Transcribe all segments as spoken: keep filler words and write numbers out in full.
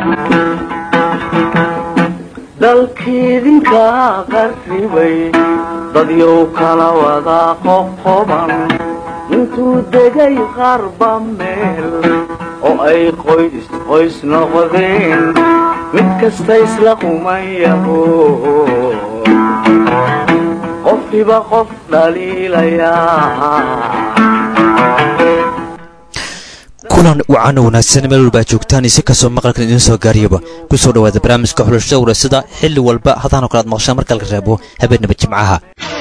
dalkiidinka qarribay dadyow kala wada qoqoban intuu degay qarba meel oo ay qoys qoys noqdeen mid kasta isla qumayaho qofkiiba qof dhaliilayaa kulan wacan wanaagsan meel walba joogtaan isi kasoo maqalkan idiin soo gaariyaba ku soo dhawaada barnaamijka xulashada waraysiga xilli walba hadaan kala maqashaan marka la reebo habeenaba jimcaha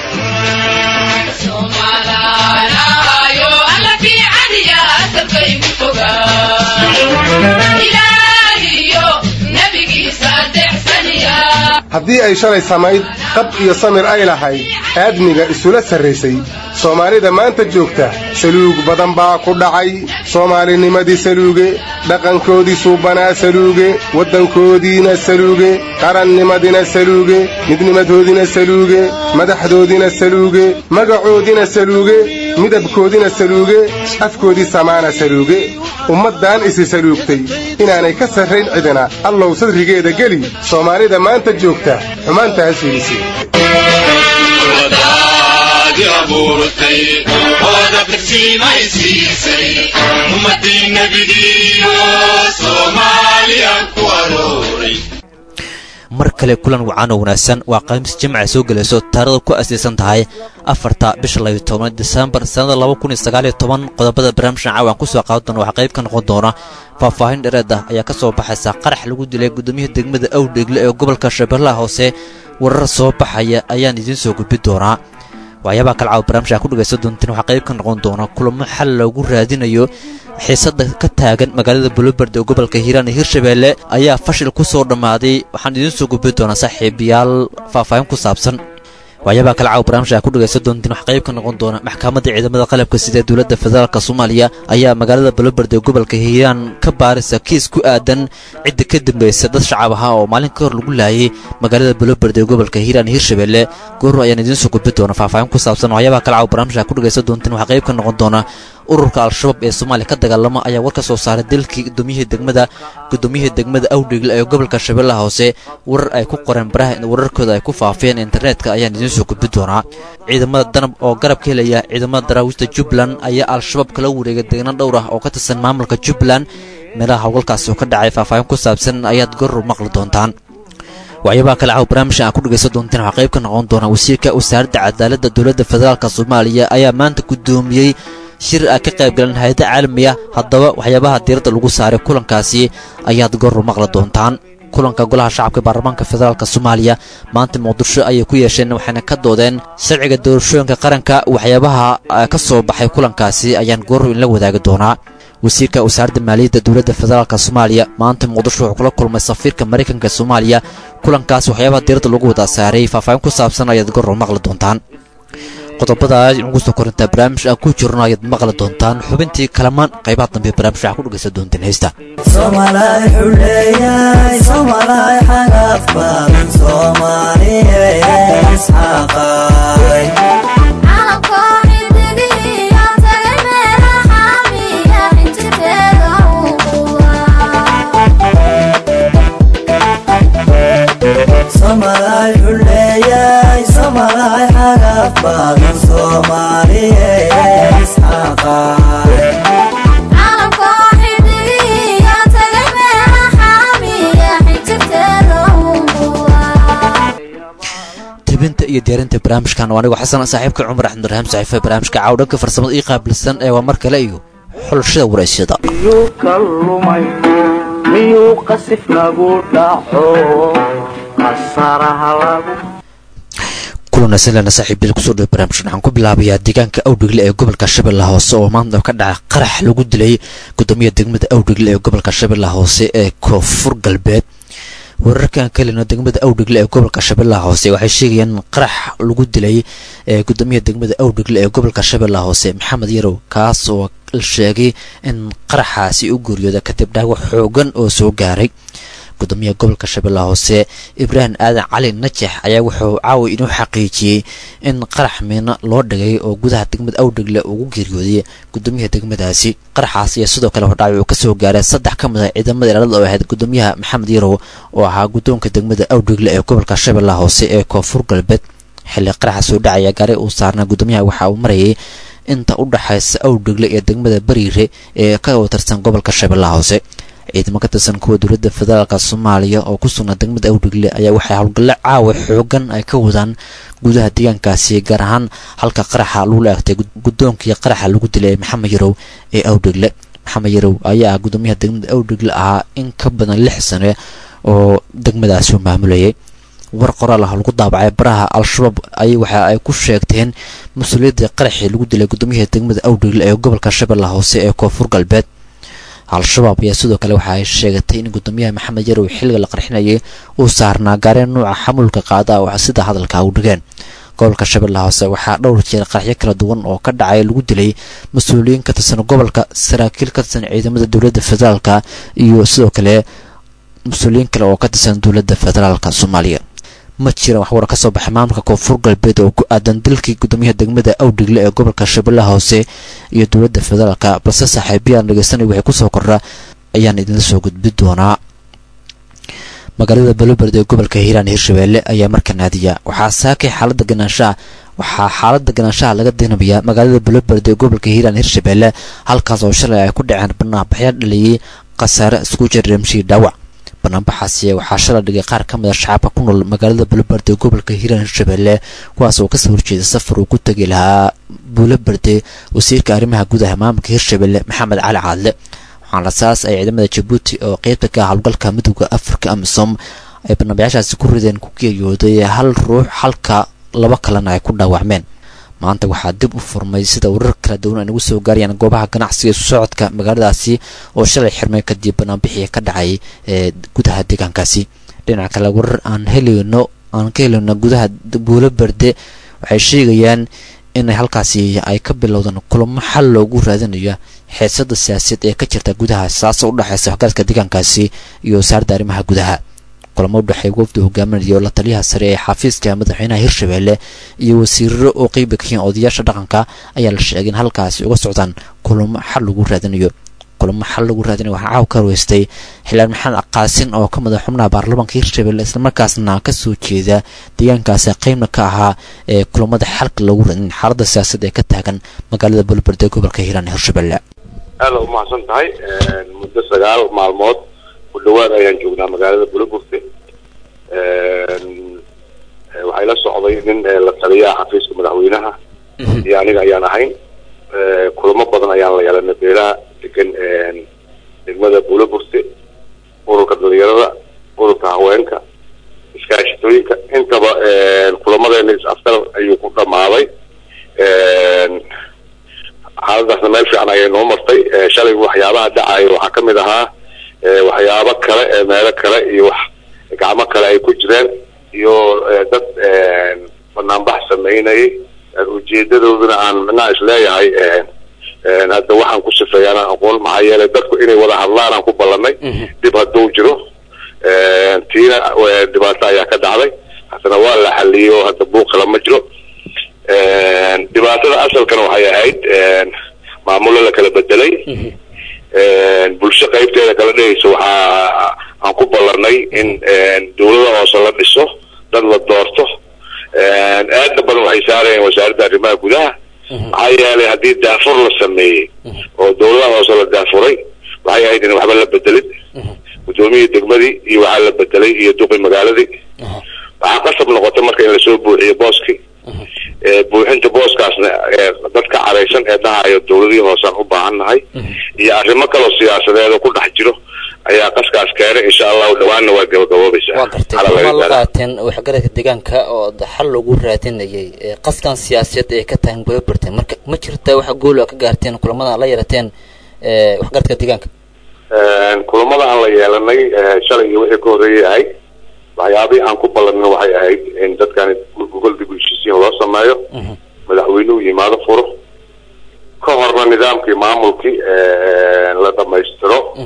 haddii ay shalay samayd qab iyo samir ay lahayd aadmiga isula sarraysay soomaalida maanta joogta saluug badan baa ku dhacay soomaalinimadii saluuge dhaqankoodii suubanaa saluuge waddankoodiina saluuge qarannimadina saluuge midnimadoodina saluuge madaxdoodina saluuge magacoodina saluuge midabkoodina saluuge afkoodii samaana saluuge ummaddan isi saluugtay inaanay ka sarrayn cidina allow sadrigeeda geli soomaalida maanta joogta xumaantaas fiilisay mar kale kulan wacan oo wanaagsan waa khamiis jimca soo galayso taariikhda ku aasaysan tahay afarta bisha labayo toban December sanada laba kun iyo sagaal iyo toban qodobada barnaamijka caawan ku soo qaadan doona waxa qayb ka noqon doona faahfaahin dheeraad ah ayaa ka soo baxaysa qarax lagu dilay gudoomiyaha degmada Awdheegle ee gobolka Shabeellaha Hoose warar soo baxaya ayaan idin soo gudbin doonaa waxyaabaha kala caaw barnaamijka ku dhageysan doontiin waxa qayb ka noqon doona kulamo xal lagu raadinayo xiisada ka taagan magaalada Bulubard ee gobolka Hiiraan iyo Hirshabeelle ayaa fashil ku soo dhamaaday waxaan idin soo gudbin doonaa saaxiibayaal faahfaahin ku saabsan waxyaabaha kala caaw barnaamijka ku dhageysan doontiin waxa qayb ka noqon doona maxkamadda ciidamada qalabka sida dawladda federaalka Soomaaliya ayaa magaalada Bulubard ee gobolka Hiiraan ka baaraysa kiis ku aadan cid ka dambeysay dad shacab ah oo maalin ka hor lagu laayay magaalada Bulubard ee gobolka Hiiraan iyo Hirshabeelle goor ayaan idin soo gudbin doonaa faahfaahin ku saabsan waxyaabaha kala caaw barnaamijka ku dhageysan doontiin waxa qayb ka noqon doona ururka al-shabaab ee Soomaaliya ka dagaalama ayaa war ka soo saaray dilkii gudoomiyaha degmada gudoomiyaha degmada Awdheegle ee gobolka Shabeellaha Hoose warar ay ku qoreen baraha wararkooda ay ku faafiyeen internetka ayaan idin soo gudbin doonaa ciidamada danab oo garab ka helaya ciidamada daraawista Jubbaland ayaa al-shabaab kala wareegay deegaan dhowr ah oo ka tirsan maamulka Jubbaland meelaha hawlkaas oo ka dhacay faahfaahin ku saabsan ayaad goor maqli doontaan waxyaabaha kala caaw barnaamijka aan ku dhageysan doontiin waxa qayb ka noqon doona wasiirka wasaaradda cadaaladda dawladda federaalka Soomaaliya ayaa maanta gudoomiyay shir ay ka qayb galeen hay'ado caalami ah haddaba waxyaabaha diiradda lagu saaray kulankaasi ayaad goor maqli doontaan kulanka golaha shacabka baarlamaanka federaalka Soomaaliya maanta Muqdisho ayay ku yeesheen waxayna ka doodeen sharciga doorashooyinka qaranka waxyaabaha ka soo baxay kulankaasi ayaan goor in la wadaagi doonaa wasiirka wasaaradda maaliyadda dawladda federaalka Soomaaliya maanta Muqdisho wuxuu kula kulmay safiirka Mareykanka Soomaaliya kulankaas waxyaabaha diiradda lagu wada saaray faahfaahin ku saabsan ayaad goor maqli doontaan qodobada ugu soo korinta barnaamij aan ku jirno ayaad maqli doontaan xubintii kalamaan qaybaha dambe barnaamijka ku dhageysan doonteen heesta Soomaaliya xuleeyay Soomaaliya xaqba Soomaaliya isxaqay Soomaaliya xuleeyay Soomaaliya xaqba Soomaaliya isxaqay tibinta iyo diyaarinta barnaamijkan waa anigu xasan saaxiibka Cumar Axmed Rahm saaxiibka barnaamijka caawdhanka farsamada ii qaabilsan ee waa mar kale iyo xulashada waraysiga miyuu kalumay miyuu qasif lagu dhaco qasaraha lagu kulana salana saaxiibada ku soo dhaw barnaamijkan waxaan ku bilaabayaa deegaanka Awdheegle ee gobolka Shabeellaha Hoose oo maanta ka dhacay qarax lagu dilay gudoomiyaha degmada Awdheegle ee gobolka Shabeellaha Hoose ee Koonfur Galbeed wararkan kalena degmada Awdheegle ee gobolka Shabeellaha Hoose waxay sheegayaan qarax lagu dilay ee gudoomiyaha degmada Awdheegle ee gobolka Shabeellaha Hoose Maxamed Yarow kaas oo la sheegay in qaraxaasi u geeriyooday kadib dhaawac xoogan oo soo gaaray gudoomiyaha gobolka shabeellaha hoose ibraahim aadan cali najax ayaa wuxuu caawi inuu xaqiijiyey in qarax miino loo dhigay oo gudaha degmada awdhegle ugu geeriyooday gudoomiyaha degmadaasi qaraxaas iyo sidoo kale hordhaac uu kasoo gaaray saddex ka mid ah ciidamada ilaalada oo ahayd gudoomiyaha maxamed yarow oo ahaa gudoonka degmada awdhegle ee gobolka shabeellaha hoose ee koonfur galbeed xilli qaraxa soo dhacaya gaari uu saarnaa gudoomiyaha waxa uu marayay inta u dhaxaysa awdhegle ee degmada bariire ee ka watarsan gobolka shabeellaha hoose ciidamo ka tirsan kuwa dowladda federaalka soomaaliya oo ku sugnaa degmada awdhegle ayaa waxay howlgalle caawa xoogan ay ka wadaan gudaha deegaankaasi gaar ahaan halka qaraxa lagu laagtay guddoonkii qaraxa lagu dilay maxamed yarow ee awdhegle maxamed yarow ayaa ah gudoomiyaha degmada awdhegle ahaa in ka badan lix sane oo degmadaasi u maamulayay war qoraal ah lagu daabacay baraha al-shabaab ayay waxa ay ku sheegteen mas-uuliyadda qaraxii lagu dilay gudoomiyaha degmada awdhegle ee gobolka shabeellaha hoose ee koonfur galbeed al-shabaab ayaa sidoo kale waxa ay sheegatay in gudoomiyaha maxamed yarow xilliga la qarxinayay uu saarnaa gaareen nuuca xamuulka qaada oo sida hadalka u dhigeen gobolka shabeellaha hoose waxaa dhowr jeer qaraxyo kala duwan oo ka dhacay lagu dilay mas-uuliyiin ka tirsan gobolka saraakiil ka tirsan ciidamada dowladda federaalka iyo sidoo kale mas-uuliyiin kale oo ka tirsan dowladda federaalka soomaaliya ma jiraan wax war ka soo baxay maamulka koonfur galbeed oo ku aadan dilkii gudoomiyaha degmada awdhegle ee gobolka shabeellaha hoose iyo dowladda federaalka balse saaxiibayaan dhegeysanay waxay kusoo kordha ayaan idinla soo gudbi doonaa magaalada baloberd ee gobolka hiiraan hirshabeelle ayaa marka naadiya waxaa saakay xaaladda ganaanshaha waxaa xaaladda ganaanshaha laga dinabayaa magaalada baloberd ee gobolka hiiraan hirshabeelle halkaas oo shalay ay ku dhaceen banaanbaxyo dhaliyay khasaare isku jir ramshii dhaawac banaanbaxaasi waxaa shala dhigay qaar ka mid a shacabka ku nool magaalada baloberde ee gobolka hiiraan hirshabeelle kuwaas oo kasoo horjeeda safar uu ku tegi lahaa baloberde wasiirka arrimaha gudaha maamulka hirshabeelle maxamed cali caadle waxaan rasaas ay ciidamada jabuuti oo qeybta ka howlgalka midowda afrika amisom ay banaanbaxyaashaasi ku rideen ku geeriyooday hal ruux halka laba kalena ay ku dhaawacmeen maanta waxaa dib u furmay sida warar kala duwan ay nagu soo gaarayaan goobaha ganacsiga isu socodka magaaladaasi oo shalay xirmay kadib banaanbixii ka dhacay ee gudaha deegaankaasi dhinaca kale warar aan helayno aan ka helayno gudaha baloberde waxay sheegayaan inay halkaasi ay ka bilowdaan kulamo xal loogu raadinayo xiisada siyaasadeed ee ka jirta gudaha saasa u dhaxaysa waxgaradka deegaankaasi iyo wasaaradda arrimaha gudaha kulamo u dhexeeya wafdi hogaaminayo la taliyaha sare ee xafiiska madaxweynaha hirshabeelle iyo wasiirro oo qeybi ka yihiin odayaasha dhaqanka ayaa la sheegay in halkaasi uga socdaan kulamo xal lagu raadinayo kulamo xal lagu raadinayo waxaa caaw ka horeystay xildhibaan maxamed qaasin oo ka mid ah xubnaha baarlamaanka hirshabeelle islamarkaasna kasoo jeeda deegaankaasi qeybna ka ahaa ee kulamada xalka lagu raadin xaaladda siyaasadda ee ka taagan magaalada baloberde ee gobolka hiiraan hirshabeelle aada u mahadsan tahay muddo sagaal maalmood ku dhawaad ayaan joognaa magaalada baloberde waxay la socday nin la taliyaha xafiiska madaxweynaha iyo aniga ayaan ahayn kulamo badan ayaan la yeelanay beelaha degan degmada baloberde ururka dhalinyarada ururka haweenka iskaashitooyinka intaba kulamadeena is-aftar ayuu ku dhamaaday xaaladaasna meel fiican ayay noo martay shalay waxyaabaha dhacaya waxaa ka mid ahaa waxyaabo kale ee meelo kale iyo wax gacmo kale ay ku jireen iyo dad banaanbax sameynayay ujeedadooduna aan micnaha isleeyahay hadda waxaan ku sifeeyaan aqoon maxaa yeelay dadku inay wada hadlaan aan ku ballanay dib hadduu jiro tiina dhibaato ayaa ka dhacday haddana waa la xaliyey oo hadda buuqala ma jiro dhibaatada asalkana waxay ahayd maamulo la kala bedelay bulsho qaybteeda kala dhehayso waxaa aan ku ballanay in dawlada hoose la dhiso dad la doorto aadna badan waxay saarayeen wasaaradda arrimaha gudaha maxaa yeelay haddii daafur la sameeyey oo dawladaha hoose la daafuray waxay ahayd in waxba la bedelin gudoomiyii degmadii iyo waxaa la bedelay iyo duqi magaaladii waxaa qasab noqotay marka in lasoo buuxiyo booskii buuxinta booskaasna dadka caraysan ee dhahayo dawladihii hoosaan u baahan nahay iyo arrimo kaloo siyaasadeed oo ku dhex jiro ayaa qaskaas keenay insha allahu dhawaanna waa gabagaboobaysaa waa gartay kuma la qaateen waxgaradka deegaanka oo xal lagu raadinayay qaskan siyaasadeed ee ka tahan baloberde marka ma jirta waxa gool ka gaarteen kulamada la yeelateen waxgaradka deegaanka kulamada aan la yeelanay shalay iyo wixii ka horreeyay ahayd waxyaabihii aan ku ballanay waxay ahayd in dadkan gogol dib u heshiisiin loo sameeyo madaxweynuhu yimaado furo ka horna nidaamkii maamulkii la dhamaystiro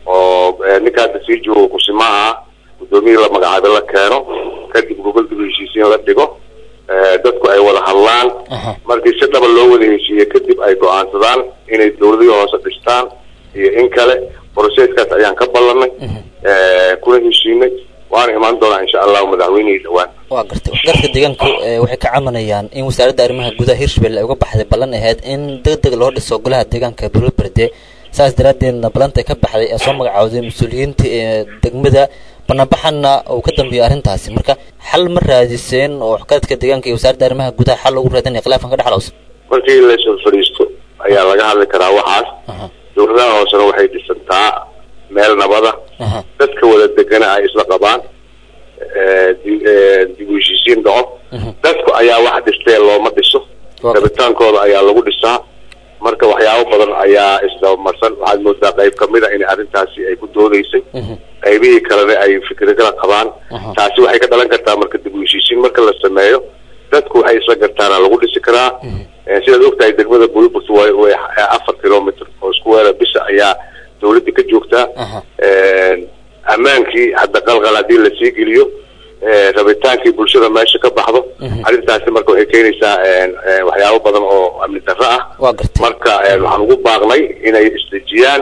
oo ninka hadda sii joogo kusimaha gudoomiye la magacaabo la keeno kadib gobol dib u heshiisiin la dhigo dadku ay wada hadlaan markii si dhaba loo wada heshiiyo kadib ay go'aansadaan inay dawladda hoose dhistaan iyo in kale processkaas ayaan ka ballanay kuna heshiinay waan imaan doonaa insha Allah madaxweynaha dhawaan waa gartay garka deegaanku waxay ka camanayaan in wasaaradda arrimaha gudaha Hirshabelle ay uga baxday ballan ahayd in degdeg loo dhiso golaha deegaanka Buulberde saas daraadeedna ballanta ka baxday ee soo magacaawday mas'uuliyiinta ee degmada banaanbaxana oo ka dambeeyay arrintaasi marka xal ma raadiseen oo xogta deegaanka iyo wasaaradda arrimaha gudaha xal ugu raadinay khilaafkan ka dhaxlawsan markii la soo fariisto ayaa laga hadli karaa waxaas dawladda hoose waxay dhisantaa meel nabada dadka wada degan ay isla qabaan ee dib u heshiisiin dhaco dadku ayaa wax dhistay looma dhiso rabitaankooda ayaa lagu dhisaa marka waxyaabo badan ayaa isla marsan waxaad moodaa qayb kamid ah in arrintaasi ay ku doodaysay qaybihii kalena ay fikrad kala qabaan taasi waxay ka dhalan kartaa marka dib u heshiisiin marka la sameeyo dadku waxay isla gartaan lagu dhisi karaa sidaad ogtahay degmada Buulburde way afar kilomitir oo isku weera bisha ayaa dawladda ka joogtaa amaankii hadda qalqal hadii la sii geliyo rabitaankii bulshada meesha ka baxdo arrintaasi marka waxay keenaysaa waxyaabo badan oo amni darro ah marka waxaan ugu baaqnay inay isdejiyaan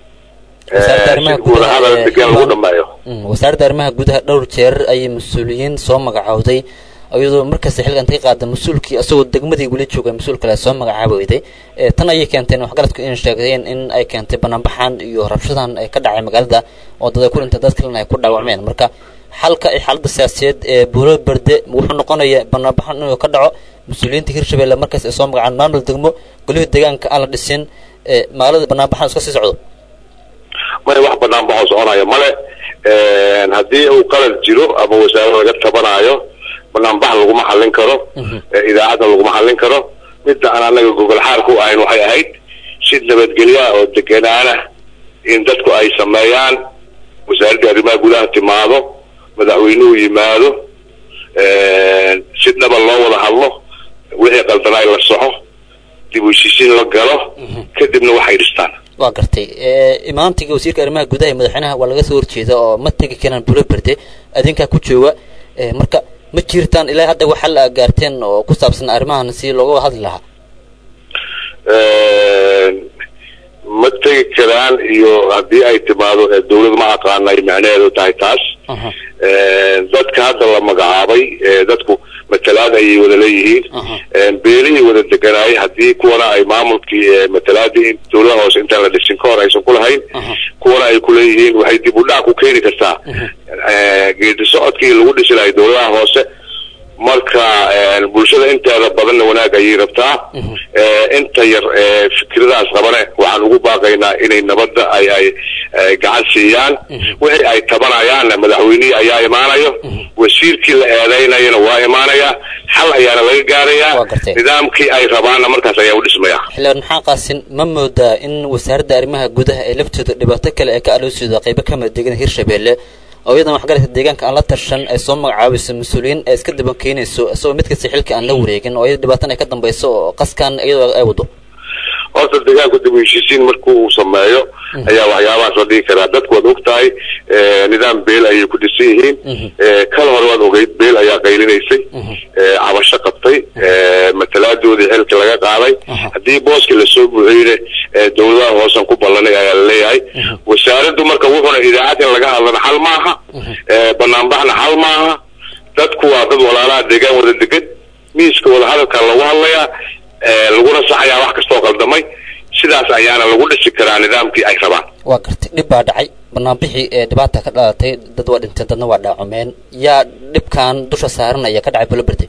wasaaradda arrimaha gudaha dhowr jeer ayay mas-uuliyiin soo magacaawday iyadoo markaas xilkan ka qaada mas'uulkii asagoo degmadii wali joogay mas'uul kale soo magacaabay ee tan ay keenteen wax galadku in sheegayeen in ay keentay banaanbaxan iyo rabshadan ay ka dhacay magaalada oo dad ku dhintay dad kalena ay ku dhaawacmeen marka halka ay xaalada siyaasadeed ee Buulberde wuxuu noqonayaa banaanbaxan inuu ka dhaco mas'uuliyiinta Hirshabelle markaas ay soo magacaan maamul degmo golaha deegaanka aan la dhisin ee magaalada banaanbaxan iska sii socdo ma wax banaanbaxo soconayo male ee hadii uu qalad jiro ama wasaaradda laga tabanayo banaanbax lagu ma xallin karo idaacada lagu ma xallin karo midda aan anaga gogol xaar ku ahayn waxay ahayd si nabadgelyo oo deegaana in dadku ay sameeyaan wasaaradda arrimaha gudaha timaado madaxweynuhu yimaado ee si nabad loo wada hadlo wixii qaldanay la soxo dib u heshiisiin la galo kadibna waxay dhistaan waa gartay ee imaantiga wasiirka arrimaha gudaha ee madaxweynaha waa laga soo horjeeda oo ma tagi karaan Buulberde adinka ku jooga ee marka ma jirtaan ilaa hadda waxa la gaarteen oo ku saabsan arrimahan si looga hadli lahaa ee ma tagi karaan iyo hadii ay timaado dawladda ma aqaanay macnaheedu tahay taas ee dadka hadda la magacaabay ee dadku matalaad ay wada leeyihiin ee beelihii wada deganay hadii kuwana ay maamulkii matalaadii dawladda hoose inta la dhisin ka hor aysan ku lahayn kuwana ay ku leeyihiin waxay dib u dhac ku keeni kartaa ee geedi socodkii lagu dhisi lahay dawladda hoose marka bulshada inteeda badan wanaag ay rabtaa ee inta yar ee fikradaas qabane waxaan ugu baaqaynaa inay nabadda ay ay gacan siiyaan wixii ay tabanayaan madaxweynaha ayaa imaanayo wasiirkii la eedeynayna waa imaanaya xal ayaana laga gaarayaa nidaamkii ay rabaana markaas ayaa u dhismaya xillan maxaa qaasin ma moodaa in wasaaradda arrimaha gudaha ee lafteeda dhibaato kale ay ka aloosida qayb ka mid deegaanka Hirshabelle oo iyadana wax galaysa deegaanka aan la tashan ay soo magacaabayso mas'uuliyiin ay iska daban keenayso asoo mid kasta xilka aan la wareegin oo ay dhibaato ay ka dambayso oo qaskan iyadoo ay wado horta deegaanka dib u heshiisiin markuu uu sameeyo ayaa waxyaabahaas la dhigi karaa dadku waad ogtahay nidaam beel ayay ku dhisan yihiin kala hor waad ogeyd beel ayaa qaylinaysay cabasho qabtay matalaadooda xilka laga qaaday haddii booski lasoo buuxiyey dawladaha hoosan ku ballanay ayaa la leeyahay wasaaraddu marka wuxuuna idaacad in laga hadlana xal maaha banaanbaxna xal maaha dadku waa dad walaalaha deegaan wada degan miiska wada hadalka lagu hadlayaa laguna saxayaa wax kastoo qaldamay sidaas ayaana lagu dhisi karaa nidaamkii ay rabaan waa gartay dhib baa dhacay banaanbixii ee dhibaata ka dhalatay dad waa dhintay dadna waa dhaacumeen yaa dhibkan dusha saaranaya ka dhacay Buulberde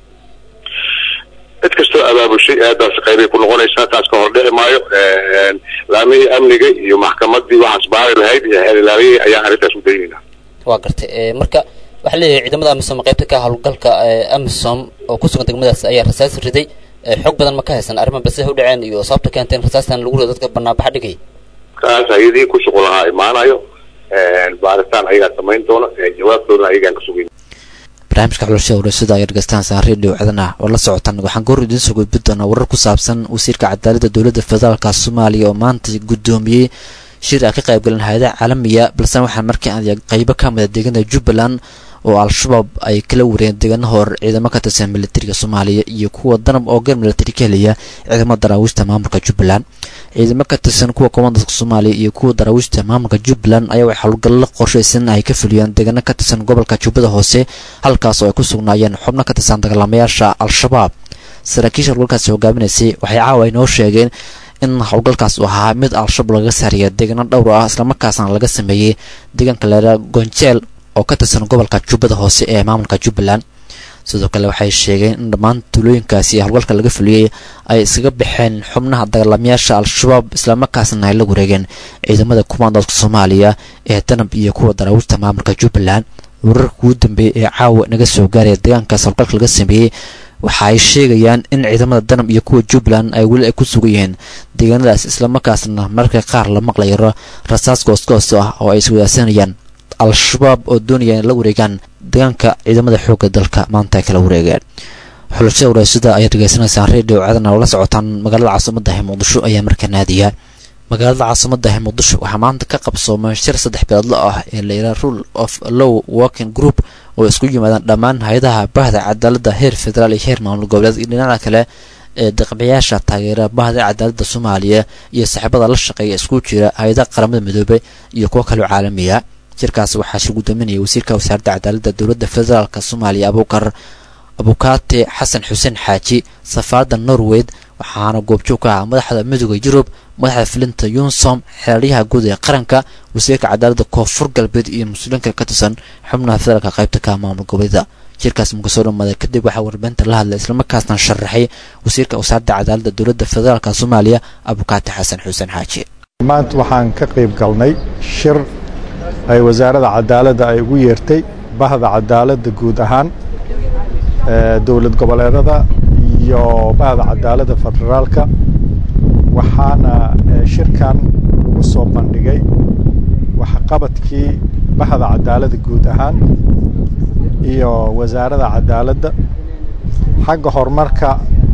cid kastoo abaabushay aadaas qaybay ku noqonaysaa taas ka hor dhici maayo laamihii amniga iyo maxkamaddii waxaas baari lahayd iyo xeelilaalihii ayaa arrintaas u daynayna waa gartay marka waxa leeyahay ciidamada amisom qaybta ka hawlgalka amisom oo ku sugan degmadaas ayaa rasaas riday xog badan ma ka haysan arrimo bas u dhaceen iyo sababta keentay rasaastan lagu rido dadka banaanbax dhigay kaas ayadii ku shaqo lahaa imaanayo ee baaritaan ayaga samayn doona jawaabtooda ayaga ka sugin barnaamijka xulashada warshada ay argagixisaan saan radio cidana oo la socotaan waxaan goor idin soo gudbin doonaa warar ku saabsan wasiirka cadaaladda dowladda federaalka Soomaaliya oo maanta gudoomiyay shir ay ka qaybgaleen hay-adaha caalamiya balse waxaa markii aan qaybo ka mida deegaanada jubbaland oo al-shabaab ay kala wareegeen deegaano hor ciidamo ka tirsan militariga soomaaliya iyo kuwa danab oo gar militari ka helaya ciidamada daraawiishta maamulka jubbaland ciidamo ka tirsan kuwa komandaska soomaaliya iyo kuwa daraawiishta maamulka jubbaland ayaa waxay howlgallo qorshaysan ay ka fuliyeen deegaano ka tirsan gobolka jubbada hoose halkaas oo ay ku sugnaayeen xubno ka tirsan dagaalamayaasha al-shabaab saraakiisha howlgalkaasi hogaaminaysay waxay caawa inoo sheegeen in howlgalkaas uu ahaa mid al-shabaab laga saariya deegaano dhowr ah islamarkaasna laga sameeyey deegaanka leera gonjeel oo ka tirsan gobolka jubbada hoose ee maamulka jubbaland sidoo kale waxay sheegeen in dhammaan tuulooyinkaasi howlgalka laga fuliyey ay iskaga baxeen xubnaha dagaalamayaasha al-shabaab islamarkaasna ay la wareegeen ciidamada kumaandoodka soomaaliya ee danab iyo kuwa daraawiishta maamulka jubbaland wararka ugu dambeeyey ee caawa naga soo gaaraya deegaankaas howlgalka laga sameeyey waxa ay sheegayaan in ciidamada danab iyo kuwa jubbaland ay weli ay ku sugan yihiin deegaanadaas islamarkaasna marka qaar la maqlayo rasaas goosgoos ah oo ay iswadaasanayaan al-shabaab oo doonaya in la wareegaan deegaanka ciidamada xoogga dalka maanta ay kala wareegeen xulashada wareysada ayaa dhegeysanaysaan redio caadan oo la socotaan magaalada caasimadda ee muqdisho ayaa markaa naadiya magaalada caasimadda ee muqdisho waxaa maanta ka qabsoomay shir saddex biloodla ah ee la yidhaha rule of law working group oo isku yimaadaan dhammaan hay-adaha bahda cadaaladda heer federaal iyo heer maamul goboleed iyo dhinaca kale ee deeqbiyaasha taageera bahda cadaaladda soomaaliya iyo saaxiibada la shaqeeya isku jira hay-adaha qaramada midoobay iyo kuwo kaloo caalamiya shirkaas waxaa shir gudoominaya wasiirka wasaaradda cadaaladda dowladda federaalka soomaaliya abuukar abukaate xasan xuseen xaaji safaaradda norweyd waxaana goobjoog ka ah madaxda midooda yurub madaxda filinta yunsom xeeraryaha guud ee qaranka wasiirka cadaaladda koonfur galbeed iyo mas-uuliinka ka tirsan xubnaha federaalka qaybta ka maamul goboleeda shirkaas marka soo dhamaaday kadib waxaa warbaahinta la hadlay islamarkaasna sharaxay wasiirka wasaaradda cadaaladda dowladda federaalka soomaaliya abukaate xasan xuseen xaaji maanta waxaan ka qayb galnay shir ay wasaaradda cadaaladda ay ugu yeertay bahda cadaaladda guud ahaan dowlad goboleedada iyo bahda cadaaladda federaalka waxaana shirkan lagu soo bandhigay waxqabadkii bahda cadaaladda guud ahaan iyo wasaaradda cadaaladda xagga horumarka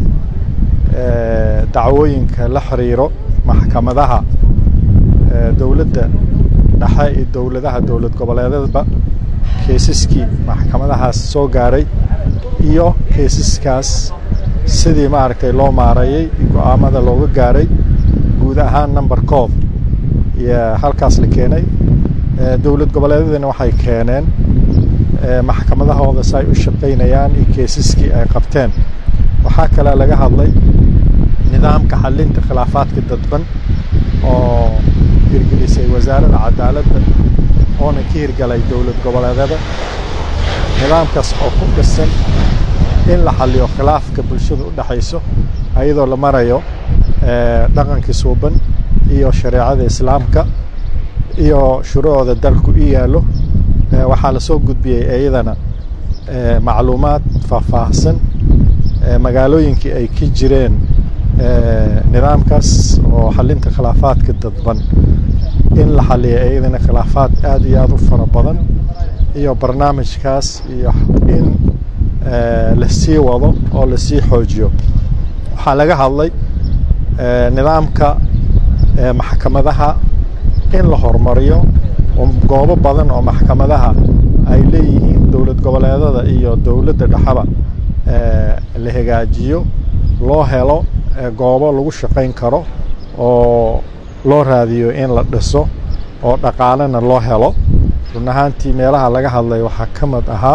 dacwooyinka la xiriiro maxkamadaha dowladda dhexe iyo dowladaha dowlad goboleedadba keesaskii maxkamadahaas soo gaaray iyo keesaskaas sidii maaragtay loo maareeyey go'aamada looga gaaray guud ahaan numberkood iyo halkaas la keenay dowlad goboleedadana waxay keeneen maxkamadahooda si ay u shaqaynayaan iyo keesaskii ay qabteen waxaa kale laga hadlay nidaamka xalinta khilaafaadka dadban oo hirgelisay wasaaradda cadaaladda oona ka hirgalay dowlad goboleedada nidaamkaas oo ku dhisan in la xaliyo khilaafka bulshada u dhaxayso ayadoo la marayo dhaqankii suuban iyo shareecada islaamka iyo shuruucda dalku u yaallo waxaa la soo gudbiyey iyadana macluumaad faahfaahsan magaalooyinkii ay ka jireen nidaamkaas oo xalinta khilaafaadka dadban in la xaliyo iyadana khilaafaad aad iyo aad u fara badan iyo barnaamijkaas iyo in la sii wado oo la sii xoojiyo waxaa laga hadlay nidaamka maxkamadaha in la horumariyo goobo badan oo maxkamadaha ay leeyihiin dowlad goboleedada iyo dowladda dhexaba la hagaajiyo loo helo goobo lagu shaqayn karo oo loo raadiyo in la dhiso oo dhaqaalena loo helo run ahaantii meelaha laga hadlay waxaa ka mid ahaa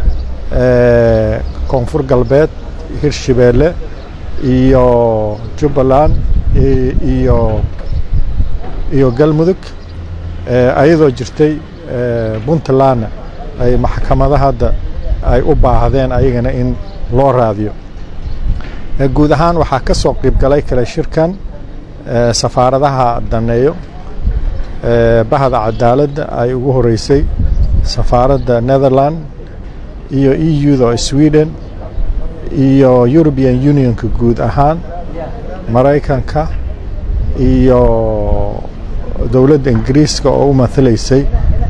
koonfur galbeed hirshabeelle iyo jubbaland iyo iyo galmudug ayadoo jirtay puntlandna ay maxkamada hadda ay u baahdeen ayagana in loo raadiyo guud ahaan waxaa ka soo qayb galay kale shirkan safaaradaha daneeyo bahda cadaaladda ay ugu horeysay safaaradda netherland iyo e u-da oo sweden iyo european unionka guud ahaan maraykanka iyo dowladda ingiriiska oo u matalaysay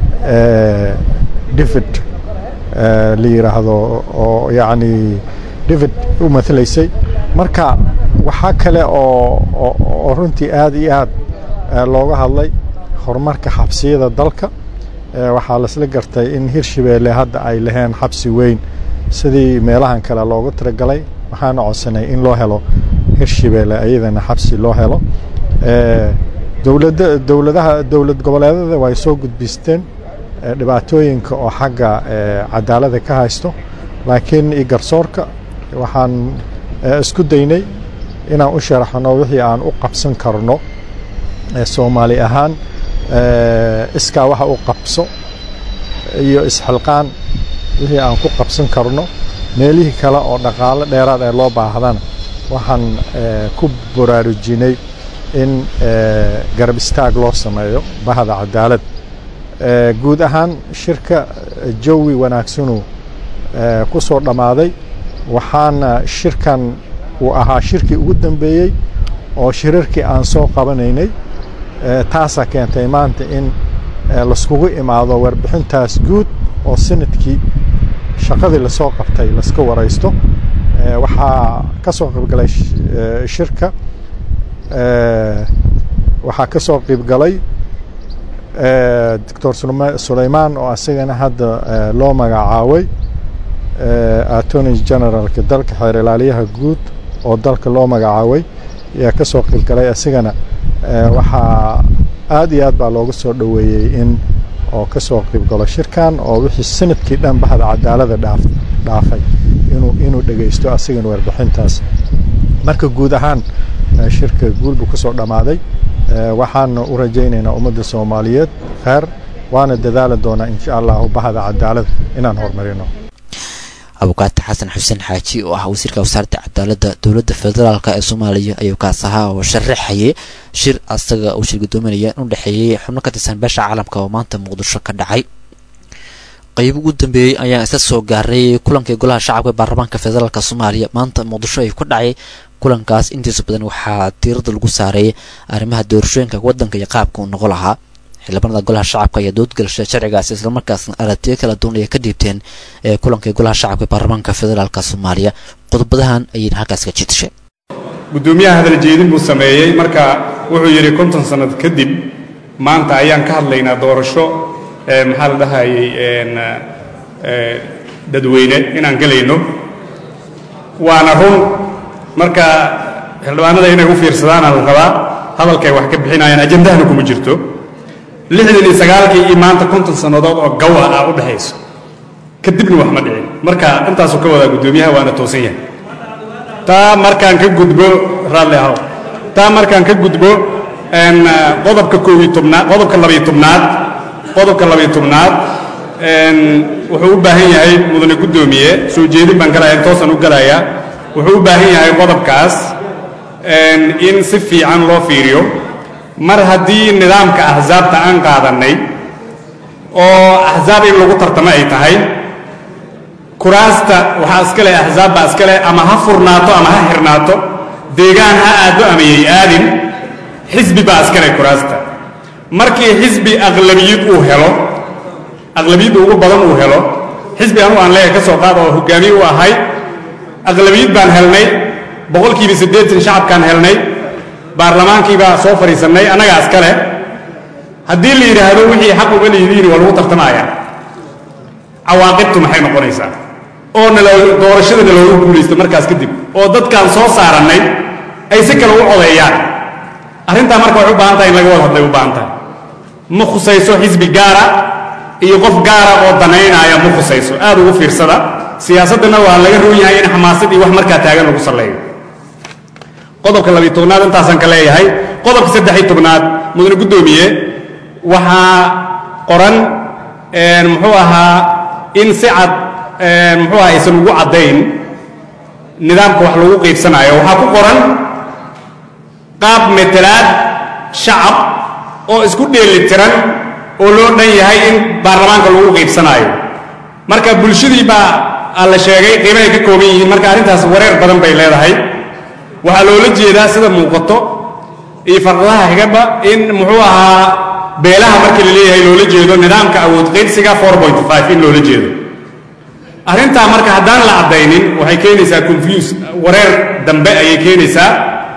david la yiraahdo oo yacni david u matalaysay marka waxaa kale oo oo runtii aad iyo aad looga hadlay horumarka xabsiyada dalka waxaa lasla gartay in Hirshabeelle hadda ay lahayn xabsi weyn sidii meelahan kale loogu talagalay waxaana codsanay in loo helo Hirshabeelle ayadana xabsi loo helo dawladda dawladaha dawlad goboleedada way soo gudbisteen dhibaatooyinka oo xagga cadaaladda ka haysto laakiin garsoorka waxaan isku daynay inaan u sharaxno wixii aan u qabsan karno Soomaali ahaan iska waxa uu qabso iyo isxilqaan wixii aan ku qabsan karno meelihii kale oo dhaqaale dheeraad ah loo baahdana waxaan ku baraarujinay in garab istaag loo sameeyo bahda cadaalad guud ahaan shirka jawi wanaagsanu ku soo dhamaaday waxaana shirkan uu ahaa shirkii ugu dambeeyay oo shirarkii aan soo qabanaynay taasa keentay maanta in la iskugu imaado warbixintaas guud oo sanadkii shaqadii la soo qabtay la iska waraysto waxaa ka soo qayb galay shirka waxaa ka soo qayb galay Doctor Suleymaan oo asagana hadda loo magacaabay Attorney General-ka dalka xeer ilaaliyaha guud oo dalka loo magacaabay ayaa ka soo qayb galay asagana waxaa aad iyo aad baa looga soo dhaweeyay in oo ka soo qayb galo shirkan oo wixii sanadkii dhan bahda cadaaladda dhaaf dhaafay inuu inuu dhageysto asagana warbixintaas marka guud ahaan shirka guulbu ku soo dhamaaday waxaan u rajaynaynaa ummadda Soomaaliyeed khayr waana dadaali doonaa insha Allah bahda cadaaladda inaan horumarino abukaata xasan xuseen xaaji oo ah wasiirka wasaaradda cadaaladda dawladda federaalka ee Soomaaliya ayuu ka sahaa oo sharaxayay shir asaga oo shir gudoominaya in u dhaxeeyay xubno ka tirsan beesha caalamka oo maanta Muqdisho ka dhacay qayb ugu dambeeyay ayaa isa soo gaaray kulankii golaha shacabka ee baarlamaanka federaalka Soomaaliya maanta Muqdisho ay ku dhacay kulankaas intiisa badan waxaa diiradda lagu saaray arrimaha doorashooyinka waddanka iyo qaabka uu noqon lahaa xildhibaanada golaha shacabka ayaa dood galashay sharcigaas isla markaasna aragtiyo kala duwan ay ka dhiibteen ee kulankii golaha shacabka ee baarlamaanka federaalka Soomaaliya qodobadahan ayay halkaas ka jidishay gudoomiyaha hadal jeedin buu sameeyay marka wuxuu yiri konton sanad kadib maanta ayaan ka hadlaynaa doorasho ee maxaa la dhahayay een ee dadweyne inaan galayno waana run marka xildhibaanada inay u fiirsadaan la rabaa hadalkay wax ka bixinayaan ajandahana kuma jirto lixdan iyo sagaalkii iyo maanta konton sanadood oo gawa ah u dhaxayso kadibna wax ma dhicin marka intaas uu ka wada gudoomiyaha waana toosan yahay taa markaan ka gudbo raalli ahaw taa markaan ka gudbo een qodobka koob iyo tobnaad qodobka laba iyo tobnaad qodobka laba iyo tobnaad een wuxuu u baahan yahay mudane gudoomiye soo jeedin baan galayaa toosan u galayaa wuxuu u baahan yahay qodobkaas een in si fiican loo fiiriyo mar haddii nidaamka ahzaabta aan qaadanay oo ahzaab in lagu tartamo ay tahay kuraasta waxaa iska leh ahzaab baa iska leh ama ha furnaato ama ha xirnaato deegaan ha aado ama yay aadin xisbi baa iska leh kuraasta markii xisbi aqlabiyad uu helo aqlabiyadda ugu badan uu helo xisbi anu aan leeyahay ka soo qaad oo hogaamiye u ahay aqlabiyad baan helnay boqolkiiba siddeetan shacabkaan helnay baarlamaankii baa soo fariisanay anaga iska leh haddii la yidhaahdo wixii xaq uga leeyihiin waa lagu tartamayaa cawaaqibtu maxay noqonaysaa oo doorashada nalooga guulaysto markaas kadib oo dadkaan soo saarannay ay si kale u codeeyaan arrintaa marka waxay u baahan tahay in laga wada hadlay u baahan tahay ma khusayso xisbi gaara iyo qof gaara oo danaynaya ma khusayso aad ugu fiirsada siyaasaddana waa laga roon yahay in xamaasad iyo wax markaa taagan lagu salleeyo qodobka laba iyo tobnaad intaasaan ka leeyahay qodobka saddex iyo tobnaad mudane guddoomiye waxaa qoran muxuu ahaa in si cad muxuu ahaa aysan ugu caddayn nidaamka wax lagu qaybsanayo waxaa ku qoran qaab metelaad shacab oo isku dheelitiran oo loo dhan yahay in baarlamaanka lagu qaybsanayo marka bulshadii baa la sheegay qiimahay ka kooban yihiin marka arrintaas wareer badan bay leedahay waxaa loola jeedaa sida muuqato iyo fardaha xigaba in muxuu ahaa beelaha markii la leeyahay loola jeedo nidaamka awood qaybsiga four point five in loola jeedo arrintaa marka haddaan la caddaynin waxay keenaysaa confuse wareer dambe ayay keenaysaa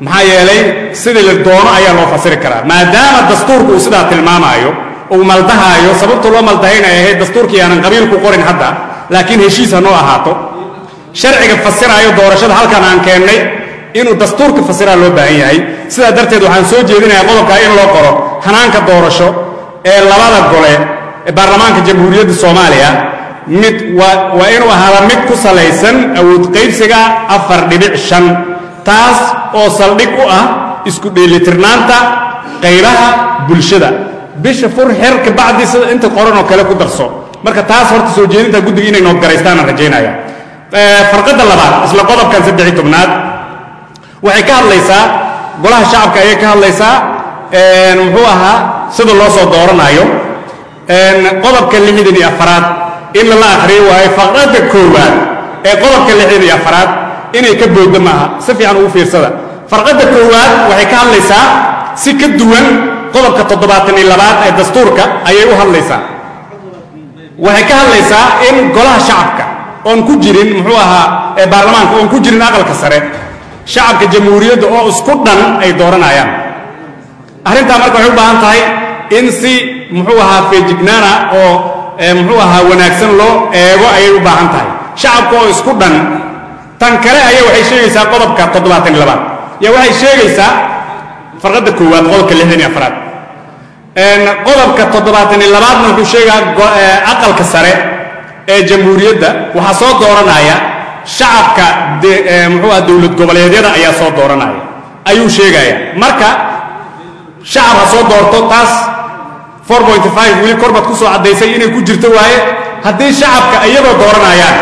maxaa yeelay sidii la doono ayaa loo fasiri karaa maadaama dastuurku uu sidaa tilmaamaayo uu maldahaayo sababta loo maldahayna ay ahayd dastuurkii aanan qabiil ku qorin hadda laakiin heshiis ha noo ahaato sharciga fasiraayo doorashada halkan aan keennay inuu dastuurka fasiraa loo baahan yahay sidaa darteed waxaan soo jeedinayaa qodobkaa in loo qoro hanaanka doorasho ee labada gole ee baarlamaanka jamhuuriyadda soomaaliya mid waa inuu ahaada mid ku salaysan awood qaybsiga afar dhibic shan taas oo saldhig u ah isku dheelitirnaanta qaybaha bulshada bisha fur xer ka bacdi sida inta qoran oo kale ku darso marka taas horta soo jeedinta guddiga inay noo garaystaan aan rajaynaya farqadda labaad isla qodobkan saddex iyo tobnaad waxay ka hadlaysaa golaha shacabka ayay ka hadlaysaa muxuu ahaa sida loo soo dooranayo qodobka lixdan iyo afaraad in lala akhriyo waayo faqradda koowaad ee qodobka lixdan iyo afaraad inay ka boodda maaha si fiican ugu fiirsada farqadda koowaad waxay ka hadlaysaa si ka duwan qodobka toddobaatan iyo labaad ee dastuurka ayay u hadlaysaa waxay ka hadlaysaa in golaha shacabka oon ku jirin muxuu ahaa ee baarlamaanka oon ku jirin aqalka sare shacabka jamhuuriyadda oo isku dhan ay dooranayaan arrintaa marka waxay u baahan tahay in si muxuu ahaa feejignaana oo muxuu ahaa wanaagsan loo eego ayay u baahan tahay shacabka oo isku dhan tan kale ayaa waxay sheegaysaa qodobka toddobaatan iyo labaad yaa waxay sheegaysaa farqadda koowaad qodobka lixdan iyo afaraad qodobka toddobaatan iyo labaadna wuxuu sheegaa aqalka sare ee jamhuuriyadda waxaa soo dooranaya shacabka muxuu aha dowlad goboleedyada ayaa soo dooranaya ayuu sheegaya marka shacab ha soo doorto taas four point five weli korbaad ku soo caddaysay inay ku jirto waaye haddii shacabka iyagoo dooranayaan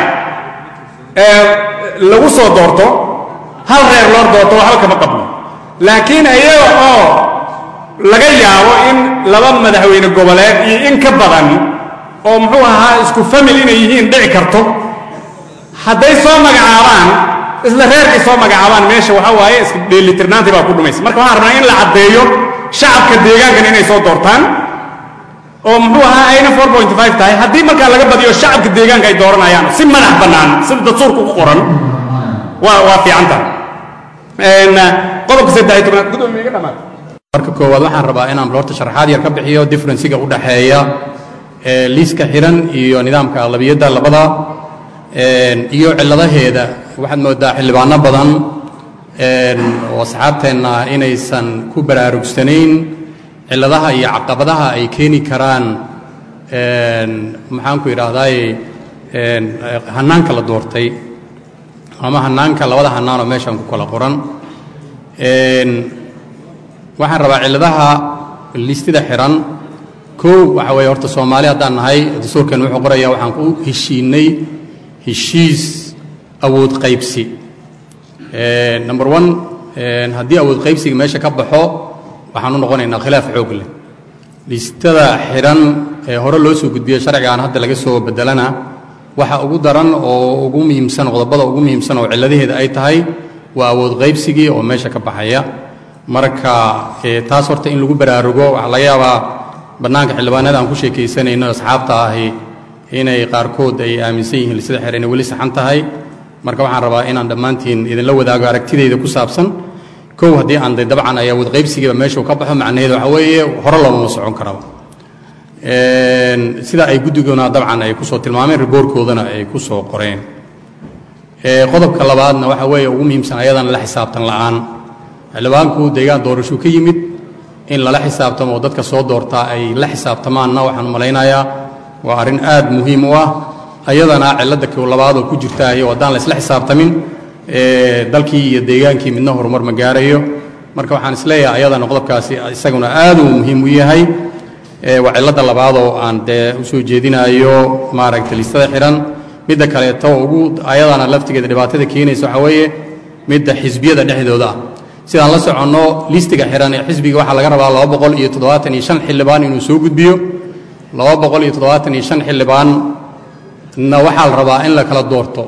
lagu soo doorto hal reer loo doorto waxba kama qabno laakiin iyaga oo laga yaabo in laba madaxweyne goboleed iyo in ka badan oo muxuu ahaa isku famil inay yihiin dhici karto hadday soo magacaabaan isla reerkay soo magacaabaan meesha waxaa waaye iska dheelitirnaantii baa ku dhumaysa marka waxaan rabnaa in la caddeeyo shacabka deegaankan inay soo doortaan oo muxuu ahaa ayna four point five tahay haddii markaa laga badiyo shacabka deegaanka ay dooranayaan si madax bannaan sida dastuurka ku qoran waa waa fiican tahay qodobka saddex iyo tobnaad gudoomiye iga dhammaad marka koowaad waxaan rabaa inaan horta sharaxaad yar ka bixiyo differencega u dhaxeeya liiska xiran iyo nidaamka aqlabiyadda labada iyo cilladaheeda waxaad moodaa xildhibaano badan oo asxaabteenna inaysan ku baraarugsanayn cilladaha iyo caqabadaha ay keeni karaan maxaanku idhaahdaay hanaanka la doortay ama hanaanka labada hanaan oo meeshan ku kala qoran waxaan rabaa cilladaha liistida xiran kow waxa weeye horta soomaali haddaan nahay dastuurkeen wuxuu qoraya waxaan ku heshiinay heshiis awood qaybsi number one haddii awood qaybsiga meesha ka baxo waxaan u noqonaynaa khilaaf xoog leh liistada xiran ee hore loo soo gudbiyey sharcigaan hadda laga soo bedelana waxa ugu daran oo ugu muhiimsan qodobada ugu muhiimsan oo cilladaheeda ay tahay waa awood qaybsigii oo meesha ka baxaya marka taas horta in lagu baraarugo waxaa laga yaabaa bannaanka xildhibaanada aan ku sheekaysanayno asxaabta ahi inay qaarkood ay aaminsan yihiin liistada xiran inay weli saxan tahay marka waxaan rabaa inaan dhammaantiin idinla wadaago aragtidayda ku saabsan kow haddii aan day dabcan ay awood qaybsigiiba meeshuu ka baxo macnaheedu waxa weeye hore loomama socon karaba sida ay guddiguna dabcan ay ku soo tilmaameen riboorkoodana ay ku soo qoreen qodobka labaadna waxa weeye ugu muhiimsan ayadana la xisaabtan la'aan xildhibaanku deegaan doorashuu ka yimid in lala xisaabtamo oo dadka soo doortaa ay la xisaabtamaanna waxaan u malaynayaa waa arrin aad muhiim u ah ayadana cilladda kow labaadoo ku jirtaayo haddaan la isla xisaabtamin dalkii iyo deegaankii midna horumar ma gaarayo marka waxaan isleeyahay ayadana qodobkaasi isaguna aad uu muhiim u yahay waa cilladda labaadoo aan dee u soo jeedinayo maaragta liistada xiran midda kaleeto ugu ayadana laftigeeda dhibaatada keenaysa waxaa weeye midda xisbiyada dhexdooda ah sidaan la soconno liistiga xiran ee xisbiga waxaa laga rabaa laba boqol iyo toddobaatan iyo shan xildhibaan inuu soo gudbiyo laba boqol iyo toddobaatan iyo shan xildhibaanna waxaa la rabaa in la kala doorto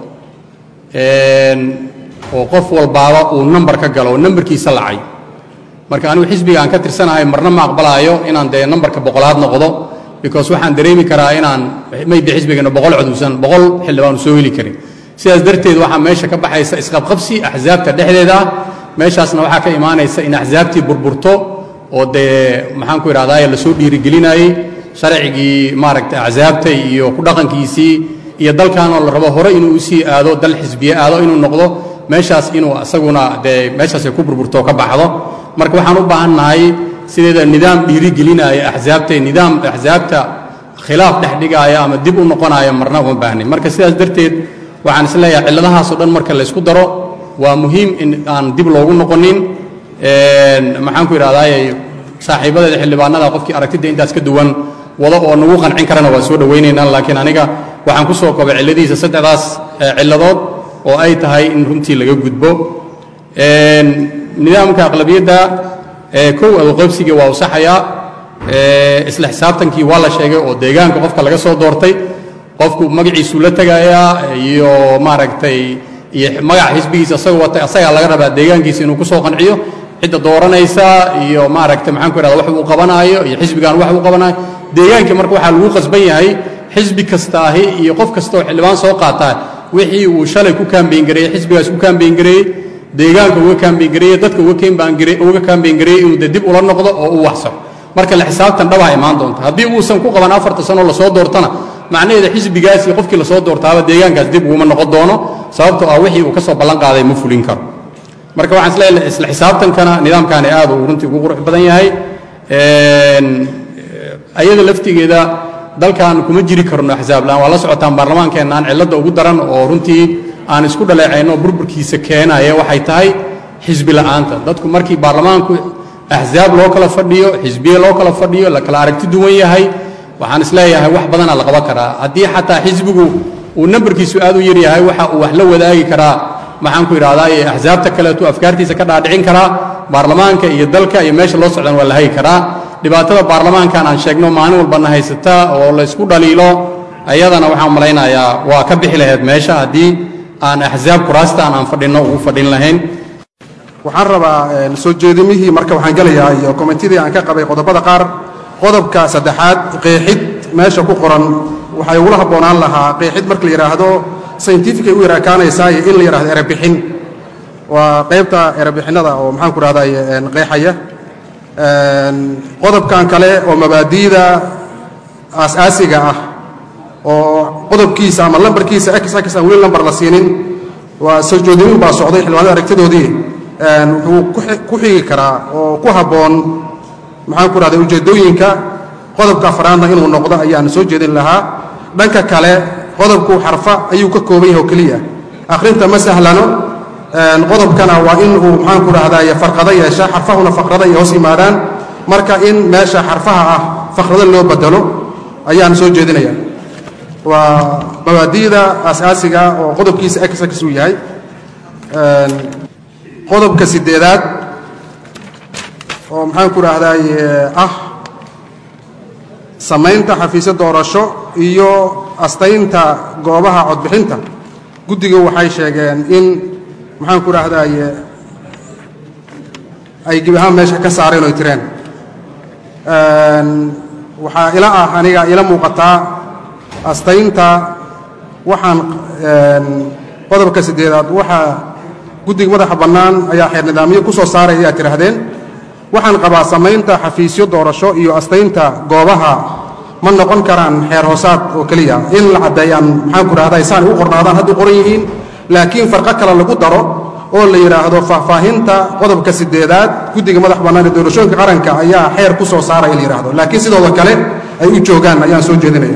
oo qof walbaaba uu nambar ka galo oo nambarkiisa lacay marka anigu xisbiga aan ka tirsanahay marna ma aqbalaayo inaan dee nambarka boqolaad noqdo because waxaan dareemi karaa inaan maybe xisbigana boqol coduusan boqol xildhibaan soo heli karin sidaas darteed waxaa meesha ka baxaysa isqabqabsi axsaabta dhexdeeda ah meeshaasna waxaa ka imaanaysa in axsaabtii burburto oo dee maxaan ku idhahdaa la soo dhiirigelinayey sharcigii maaragtay axsaabta iyo ku dhaqankiisii iyo dalkaanoo la rabo hore inuu usii aado dal xisbiye aado inuu noqdo meeshaas inuu isaguna dee meeshaas ay ku burburto oo ka baxdo marka waxaan u baahan nahay sideeda nidaam dhiirigelinaya axsaabta nidaam axsaabta khilaaf dhex dhigaya ama dib u noqonaya marna uma baahnin marka sidaas darteed waxaan is leeyahay cilladahaasoo dhan marka la isku daro waa muhiim in aan dib loogu noqonin maxaan ku idhahdaay saaxiibadeeda xildhibaanada qofkii aragtida intaas ka duwan wado oo nagu qancin karana waa soo dhawaynaynaa laakiin aniga waxaan ku soo kobay cilladiisa saddexdaas cilladood oo ay tahay in runtii laga gudbo nidaamka aqlabiyadda kow adoqoybsigii waa usaxayaa isla xisaabtankii waa la sheegay oo deegaanka qofka laga soo doortay qofku magaciisuu la tegayaa iyo maaragtay iyo magaca xisbigiisa asagoo watay asagaa laga rabaa deegaankiisa inuu ku soo qanciyo cidda dooranaysa iyo maaragtay maxaan ku idhahda wax uu qabanaayo iyo xisbigaan wax uu qabanaayo deegaankii marka waxaa lagu qasban yahay xisbi kastaahi iyo qof kasta oo xildhibaan soo qaataa wixii uu shalay ku kaambeyn gareeyey xisbigaas ku kaambeyn gareeyey deegaanka uga kaambeyn gareeyey dadka uga kaambeyn gareeyey inuu de dib ula noqdo oo uu waxsano marka la xisaabtan dhabaa imaan doonta haddii uusan ku qaban afarta sanoo lasoo doortana macnaheeda xisbigaas iyo qofkii lasoo doortaaba deegaankaas dib uguma noqon doono sababtoo ah wixii uu ka soo ballan qaaday ma fulin karo marka waxaan isleeyahay isla xisaabtankana nidaamkaani aad uu runtii ugu qurux badan yahay ayada laftigeeda dalkan kuma jiri karno axsaab la'aan waa la socotaan baarlamaankeenna aan cilladda ugu daran oo runtii aan isku dhaleecayno burburkiisa keenaya waxay tahay xisbi la'aanta dadku markii baarlamaanku axsaab loo kala fadhiyo xisbiye loo kala fadhiyo la kala aragti duwan yahay waxaan isleeyahay wax badanaa la qaban karaa haddii xataa xisbigu uu nambarkiisu aad u yar yahay waxa uu wax la wadaagi karaa maxaan ku idhahdaa axsaabta kaleetu afkaartiisa ka dhaadhicin karaa baarlamaanka iyo dalka iyo meesha loo socdaan waa la hagi karaa dhibaatada baarlamaankan aan sheegno maalin walbana haysata oo la isku dhaliilo ayadana waxaan malaynayaa waa ka bixi lahayd meesha haddii aan axsaab kuraastaan aan fadhinno ugu fadhin lahayn waxaan rabaa soo jeedimihii marka waxaan gelayaa iyo komitidii aan ka qabay qodobada qaar qodobka saddexaad qeexid meesha ku qoran waxay ugula habboonaan lahaa qeexid marka la yidhaahdo scientific ay u yaraakaanaysaa iyo in la yidhahdo erebixin waa qaybta erebixinnada oo maxaan ku rahday qeexaya qodobkan kale oo mabaadi'da aas-aasiga ah oo qodobkiisa ama lambarkiisa x x aan weli lambar la siinin waa soo jeedimin baa socday xildhibaanada aragtidoodii wuxuu ku xigi karaa oo ku habboon maxaan ku rahday ujeeddooyinka qodobka afraadna inuu noqdo ayaan soo jeedin lahaa dhanka kale qodobku xarfa ayuu ka kooban yahay oo keliya akhrinta ma sahlano qodobkana waa in uu maxaan ku rahday farqado yeesha xarfahuna faqrada ay hoos yimaadaan marka in meesha xarfaha ah faqrado loo bedelo ayaan soo jeedinaya waa mabaadi'da aas-aasiga oo qodobkiisa x x uu yahay qodobka sideedaad oo maxaan ku rahday ah samaynta xafiisyo doorasho iyo astaynta goobaha codbixinta guddiga waxay sheegeen in maxaan ku rahday ay gebi ahaan meesha ka saareen oy tireen waxaa ila ah aniga ila muuqataa astaynta waxaan qodobka sideedaad waxaa guddiga madaxa bannaan ayaa xeer nidaamyo ku soo saaray ayaa tidhaahdeen waxaan qabaa samaynta xafiisyo doorasho iyo astaynta goobaha ma noqon karaan xeer hoosaad oo keliya in la caddeeyaan maxaan ku rahday saan u qornaadaan hadday qoran yihiin laakiin farqo kale lagu daro oo la yidhaahdo faahfaahinta qodobka sideedaad guddiga madax bannaan ee doorashooyinka qaranka ayaa xeer ku soo saaraya la yidhahdo laakiin sidooda kale ay u joogaan ayaan soo jeedinaya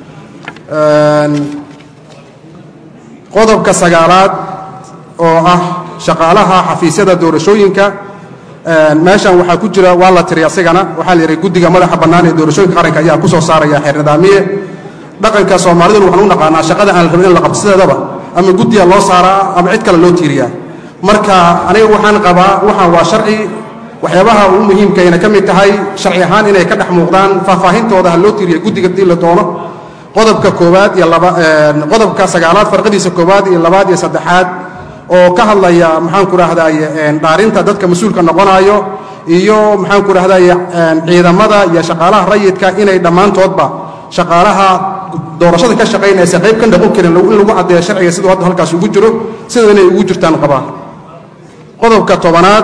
qodobka sagaalaad oo ah shaqaalaha xafiisyada doorashooyinka meeshan waxaa ku jira waa la tiri asigana waxaa la yidhi guddiga madaxa bannaan ee doorashooyinka qaranka ayaa ku soo saaraya xeer nidaamiye dhaqanka soomaaliduna waxaan u naqaanaa shaqada aan la rabin in la qabto sideedaba ama guddiga loo saaraa ama cid kale loo tiiriyaa marka aniga waxaan qabaa waxaan waa sharci waxyaabaha ugu muhiimkayna ka mid tahay sharci ahaan inay ka dhex muuqdaan faahfaahintooda ha loo tiiriya guddiga dii la doono qodobka koowaad iyo laba qodobka sagaalaad farqadiisa koowaad iyo labaad iyo saddexaad oo ka hadlaya maxaan ku rahday dhaarinta dadka mas-uulka noqonayo iyo maxaan ku rahday ciidamada iyo shaqaalaha rayidka inay dhammaantoodba shaqaalaha doorashada ka shaqaynaysa qayb ka noqon karin in lagu caddeeyo sharciga siduu hadda halkaas ugu jiro sida inay ugu jirtaan qabaa qodobka tobanaad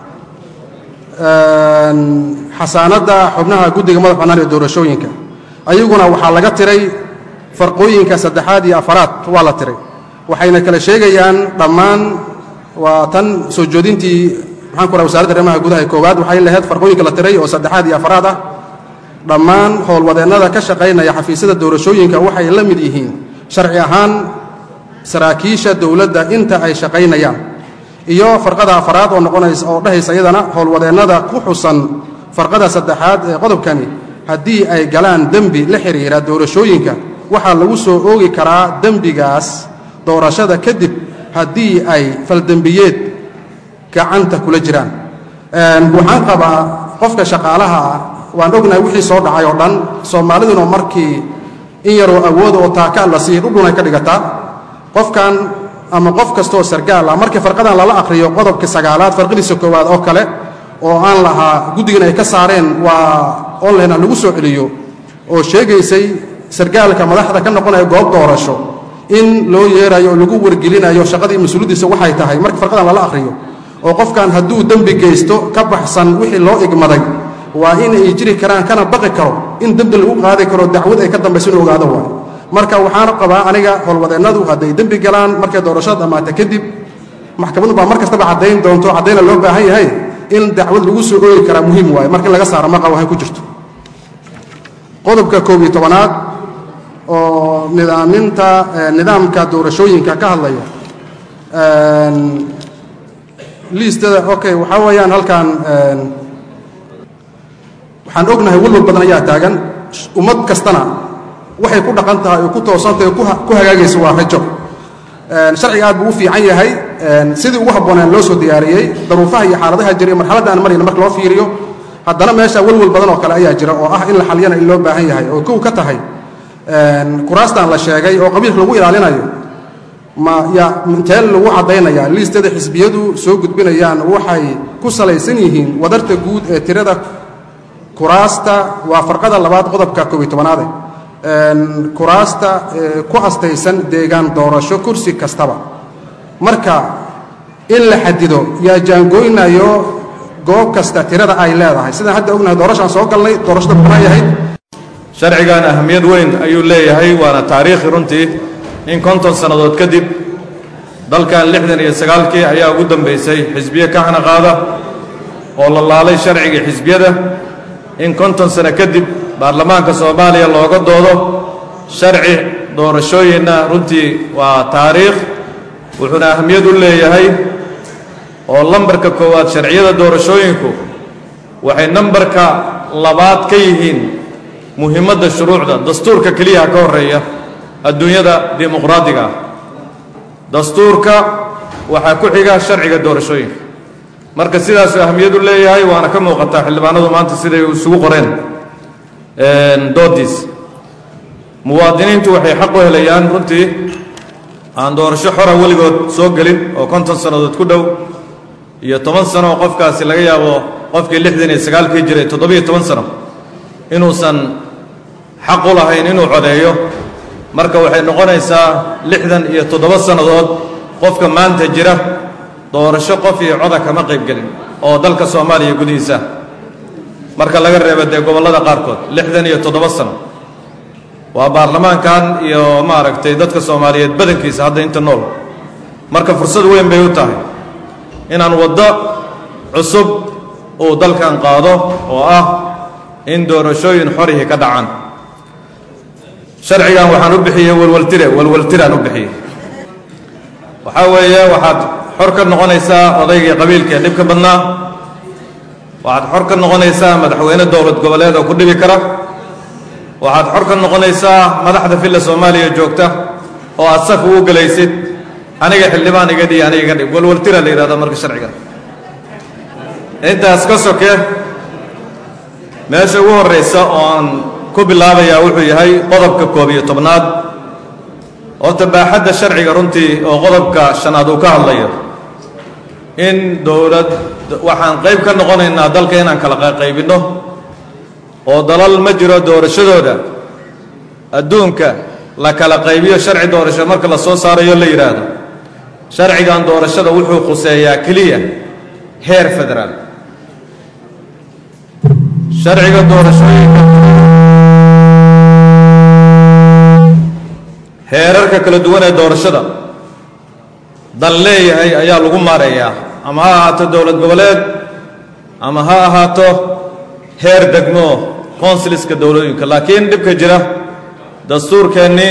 xasaanadda xubnaha guddiga madax bannaan ee doorashooyinka ayaguna waxaa laga tiray farqooyinka saddexaad iyo afaraad waa la tiray waxayna kala sheegayaan dhammaan waa tan soo joodintii maxaan ku raha wasaaradda arrimaha gudaha ee koowaad waxay lahayd farqooyinka la tiray oo saddexaad iyo afaraad ah dhammaan howlwadeennada ka shaqaynaya xafiisyada doorashooyinka waxay la mid yihiin sharci ahaan saraakiisha dowladda inta ay shaqaynayaan iyo farqada afaraad oo noqonaysa oo dhahaysa iyadana howlwadeennada ku xusan farqada saddexaad ee qodobkani haddii ay galaan dembi la xidhiira doorashooyinka waxaa lagu soo oogi karaa dembigaas doorashada kadib haddii ay faldembiyeed gacanta kula jiraan waxaan qabaa qofka shaqaalaha ah waan ognahay wixii soo dhacay oo dhan soomaaliduna markii in yaroo awood oo taaka la siiyo dhudhunay ka dhigataa qofkan ama qof kastaoo sargaal ah markii farqadan lala akhriyo qodobka sagaalaad farqadiisa koowaad oo kale oo aan lahaa guddigan ay ka saareen waa online lagu soo celiyo oo sheegaysay sargaalka madaxda ka noqonaya goob doorasho in loo yeerayo oo lagu wargelinayo shaqadii mas-uuliyaddiisa waxay tahay markii farqadan lala akhriyo oo qofkan hadduu dembi geysto ka baxsan wixii loo igmaday waa in ay jiri karaan kana baqi karo in dembi lagu qaadi karo dacwad ay ka dambayso inuu ogaado waayo marka waxaan qabaa aniga howlwadeennadu hadday dembi galaan markay doorashada dhammaata kadib maxkamaddu baa mar kastaba caddayn doonto caddayna loo baahan yahay in dacwad lagu soo oogi karaa muhiim waaye marka in laga saaro maqa waxay ku jirto qodobka koob iyo tobanaad oo nidaaminta nidaamka doorashooyinka ka hadlaya liistada okay waxaa weeyaan halkan waxaan ognahay walwal badan ayaa taagan ummad kastana waxay ku dhaqan tahay oo ku toosantahay ku hagaagaysa waa rajo sharciga aad buu u fiican yahay sidii ugu habboonaan loo soo diyaariyey daruufaha iyo xaaladaha jira iyo marxaladda aan marayna marka loo fiiriyo haddana meesha walwal badan oo kale ayaa jira oo ah in la xaliyana in loo baahan yahay oo kow ka tahay kuraastan la sheegay oo qabiilka lagu ilaalinayo ma ya intee lagu caddaynaya liistada xisbiyadu soo gudbinayaan waxay ku salaysan yihiin wadarta guud ee tirada kuraasta waa farqada labaad qodobka koob iyo tobanaade kuraasta ku astaysan deegaan doorasho kursi kastaba marka in la xadido yaa jaangooynayo goob kasta tirada ay leedahay sidaan hadda ognahay doorashaan soo galnay doorashada kuna yahay sharcigan ahamiyad weyn ayuu leeyahay waana taariikhi runtii in konton sannadood kadib dalkan lixdan iyo sagaalkii ayaa ugu dambaysay xisbiye ka hana qaada oo la laalay sharcigii xisbiyada in konton sano kadib baarlamaanka soomaaliya looga doodo sharci doorashooyinna runtii waa taariikh wuxuuna ahamiyad u leeyahay oo lambarka koowaad sharciyada doorashooyinku waxay nambarka labaad ka yihiin muhiimadda shuruucda dastuurka keliyaha ka horreeya adduunyada dimuqraadiga ah dastuurka waxaa ku xiga sharciga doorashooyinka marka sidaasuu ahamiyad u leeyahay waana ka muuqataa xildhibaanadu maanta siday isugu qoreen doodiis muwaadiniintu waxay xaq u helayaan runtii aan doorasho xora weligood soo gelin oo konton sannadood ku dhow iyo toban sano oo qofkaasi laga yaabo qofkii lixdan iyo sagaalkii jiray toddobiyo toban sano inuusan xaq u lahayn inuu codeeyo marka waxay noqonaysaa lixdan iyo toddoba sannadood qofka maanta jira doorasho qof iyo coda kama qaybgelin oo dalka soomaaliya gudihiisa marka laga reebo dee gobollada qaarkood lixdan iyo toddoba sano waa baarlamaankan iyo maaragtay dadka soomaaliyeed badankiisa hadda inta nool marka fursad weyn bay u tahay inaan waddo cusub uu dalkan qaado oo ah in doorashooyin xorihi ka dhacaan sharcigan waxaan u bixiyey walwaltire walwaltiraan u bixiyey waxaa weeye waxaad xor ka noqonaysaa odaygii qabiilka ee dhibka badnaa waxaad xor ka noqonaysaa madaxweyne dowlad goboleed oo ku dhibi kara waxaad xor ka noqonaysaa madaxda villa soomaaliya joogta oo aad saf ugu gelaysid aniga xildhibaan iga dhii aniga iga dhib walwaltira la yidhahda marka sharcigan intaas ka soke meesha ugu horraysa oo aan ku bilaabayaa wuxuu yahay qodobka koob iyo tobnaad horta baaxadda sharciga runtii oo qodobka shanaad uu ka hadlayo in dowlad waxaan qayb ka noqonaynaa dalka inaan kala qaybinno oo dalal ma jiro doorashadooda adduunka la kala qaybiyo sharci doorasho marka la soo saarayo la yidhaahdo sharcigan doorashada wuxuu khuseeyaa keliya heer federaal sharciga doorashooyinka heerarka kala duwan ee doorashada dal leeyahay ayaa lagu maareeyaa ama ha ahaato dowlad goboleed ama ha ahaato heer degmo consuliska dowladooyinka laakiin dhibka jira dastuurkeennii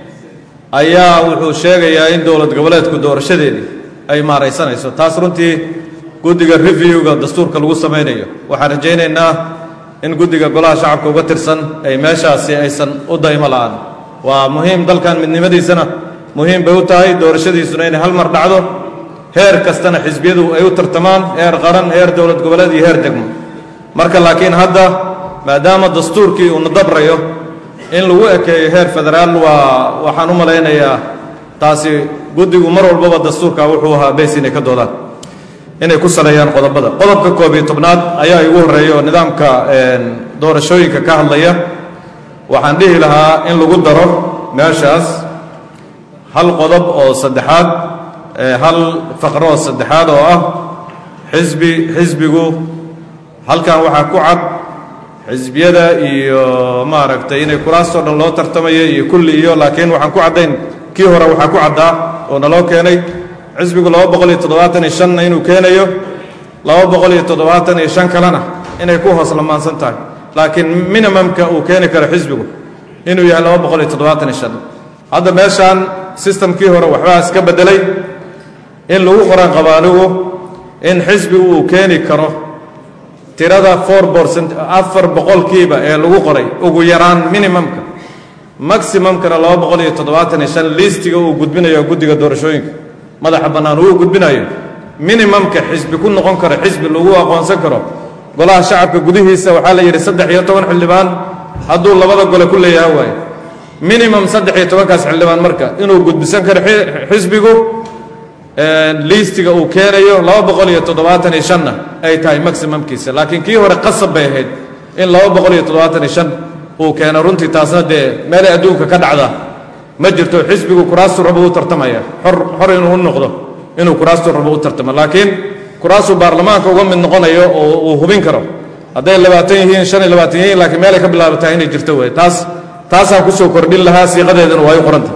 ayaa wuxuu sheegayaa in dowlad goboleedku doorashadeedii ay maaraysanayso taas runtii guddiga reviewga dastuurka lagu samaynayo waxaan rajaynaynaa in guddiga golaha shacabka uga tirsan ay meeshaasi aysan u daymo la'aan waa muhiim dalkan midnimadiisana muhiim bay u tahay doorashadiisuna inay hal mar dhacdo heer kastana xisbiyadu ay u tartamaan heer qaran heer dowlad goboleed iyo heer degmo marka laakiin hadda maadaama dastuurkii uuna dabrayo in lagu ekeeyo heer federaal waa waxaan u malaynayaa taasi guddigu mar walbaba dastuurka wuxuu ahaa bays inay ka doodaan inay ku saleeyaan qodobada qodobka koob iyo tobnaad ayaa igu horreeya oo nidaamka doorashooyinka ka hadlaya waxaan dhihi lahaa in lagu daro meeshaas hal qodob oo saddexaad hal faqro oo saddexaad oo ah xisbi xisbigu halkan waxaa ku cad xisbiyada iyo maaragtay inay kuraastoo dhan loo tartamayo iyo kulli iyo laakiin waxaan ku caddayn kii hore waxaa ku caddaa oo naloo keenay xisbigu laba boqol iyo toddobaatan iyo shanna inuu keenayo laba boqol iyo toddobaatan iyo shan kalena inay ku hoos lamaansan tahay laakiin minimumka uu keeni karo xisbigu inuu yahay laba boqol iyo toddobaatan iyo shan hadda meeshaan systemkii hore waxbaa iska beddelay in lagu qoran qabaanigu in xisbigu uu keeni karo tirada four percent afar boqolkiiba ee lagu qoray ugu yaraan minimumka maximumkana laba boqol iyo toddobaatan iyo shan liistiga uu gudbinayo guddiga doorashooyinka madaxa bannaan uu gudbinayo minimumka xisbi ku noqon karo xisbi lagu aqoonsan karo golaha shacabka gudihiisa waxaa la yidhi saddex iyo toban xildhibaan hadduu labada gole ku leeyahay waaye minimum saddex iyo tobankaas xildhibaan marka inuu gudbisan karo xisbigu liistiga uu keenayo laba boqol iyo toddobaatan iyo shanna ay tahay maximumkiisa laakiin kii hore qasab bay ahayd in laba boqol iyo toddobaatan iyo shan uu keeno runtii taasna dee meelay adduunka ka dhacda ma jirto xisbigu kuraastu rabo u tartamaya xor xor inuu u noqdo inuu kuraastu rabo u tartamo laakiin kuraasuu baarlamaanka uga mid noqonayo oo uu hubin karo hadday labaatan yihiin shan iyo labaatan yihiin laakiin meelay ka bilaabataa inay jirto wey taas taasaan kusoo kordhin lahaa siiqadeedana waa ay qoranta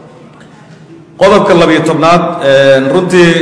qodobka labiyo tobnaad runtii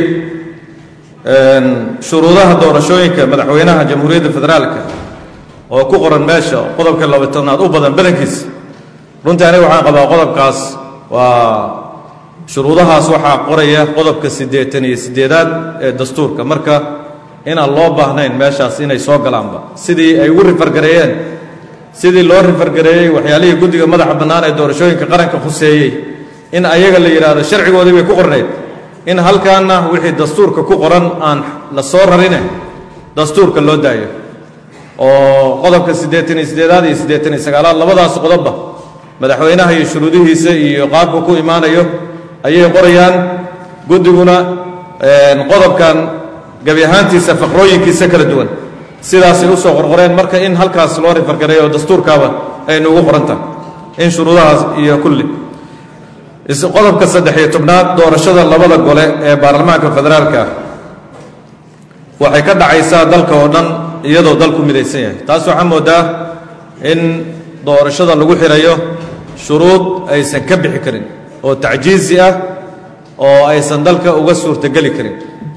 shuruudaha doorashooyinka madaxweynaha jamhuuriyadda federaalka oo ku qoran meesha qodobka labiyo tobnaad u badan badankiisa runtii aniga waxaan qabaa qodobkaas waa shuruudahaas waxaa qoraya qodobka siddeetan iyo siddeedaad ee dastuurka marka inaan loo baahnayn meeshaas inay soo galaanba sidii ay ugu rifargareeyeen sidii loo rifargareeyey waxyaalihii guddiga madaxa bannaan ee doorashooyinka qaranka khuseeyey in ayaga la yidhaahdo sharcigoodii bay ku qornayd in halkaana wixii dastuurka ku qoran aan la soo rarine dastuurka loo daayo oo qodobka siddeetan iyo siddeedaad iyo siddeetan iyo sagaalaad labadaas qodobba madaxweynaha iyo shuruudihiisa iyo qaabku ku imaanayo ayay qorayaan guddiguna qodobkan gebi ahaantiisa faqrooyinkiisa kala duwan sidaasay usoo qorqoreen marka in halkaas loo rifargareeyo oo dastuurkaaba aynu ugu qoran tahay in shuruudahaas iyo kulli qodobka saddex iyo tobnaad doorashada labada gole ee baarlamaanka federaalka waxay ka dhacaysaa dalka oo dhan iyadoo dalku midaysan yahay taas waxaa moodaa in doorashada lagu xirayo shuruud aysan ka bixi karin oo tacjiizi ah oo aysan dalka uga suurtogeli karin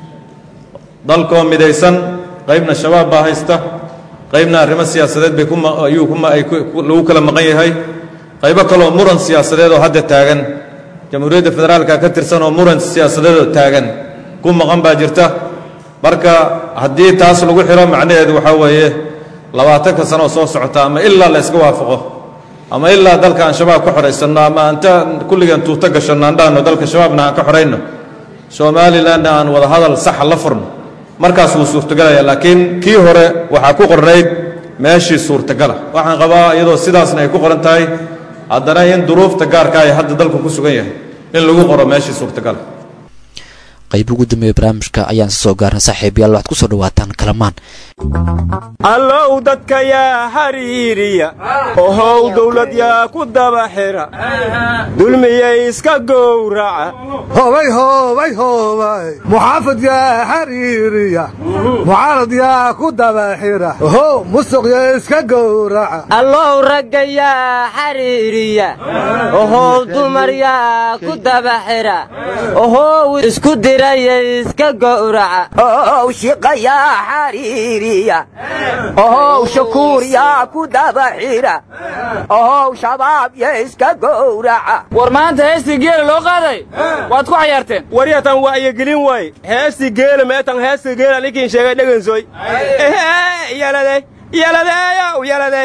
dalkoo midaysan qaybna shabaab baa haysta qaybna arrimo siyaasadeed bay ayuu lagu kala maqan yahay qaybo kaleoo muran siyaasadeed oo hadda taagan jamhuuriyadda federaalka ka tirsan oo muran siyaasadeedoo taagan ku maqan baa jirta marka haddii taas lagu xiro macnaheedu waxaa weeye labaatanka sano oo soo socota ama ilaa la yska waafaqo ama ilaa dalka aan shabaab ka xoraysanno ama anta kulligan tuuto gashanno aan dhahno dalka shabaabna aan ka xorayno somalilanna aan wada hadal saxa la furno markaas wuu suurtagalaya laakiin kii hore waxaa ku qornayd meeshii suurtagala waxaan qabaa iyadoo sidaasna ay ku qoran tahay haddana in duruufta gaarka ay hadda dalku ku sugan yahay in lagu qoro meeshii suurtagala qayb ugu dambeeya barnaamijka ayaan soo gaarnay saaxiibayaal waxaad ku soo dhawaataan kalamaan allow dadka yaa xariiriya ohow dawlad yaa ku daba xira dulmiyay iska gowraca hobay hobay hobay muxaafid yaa xariiriya mucaarad yaa ku daba xira ohow musuq yaa iska gowraca allow ragga yaa xariiriya ohow dumar yaa ku daba xira ohow isku diraya iska gowraca ohow shiqa yaa xariiriya ohow shakuur yaa ku daba xira ohow shabaab yaa iska gowraca war maanta heestii geela loo qaaday waad ku cayaarteen waryatan waa iyagelin waay heestii geela meetan heestii geela ninkiin sheegay dhegansoy ehe yaladay yaladay yaladay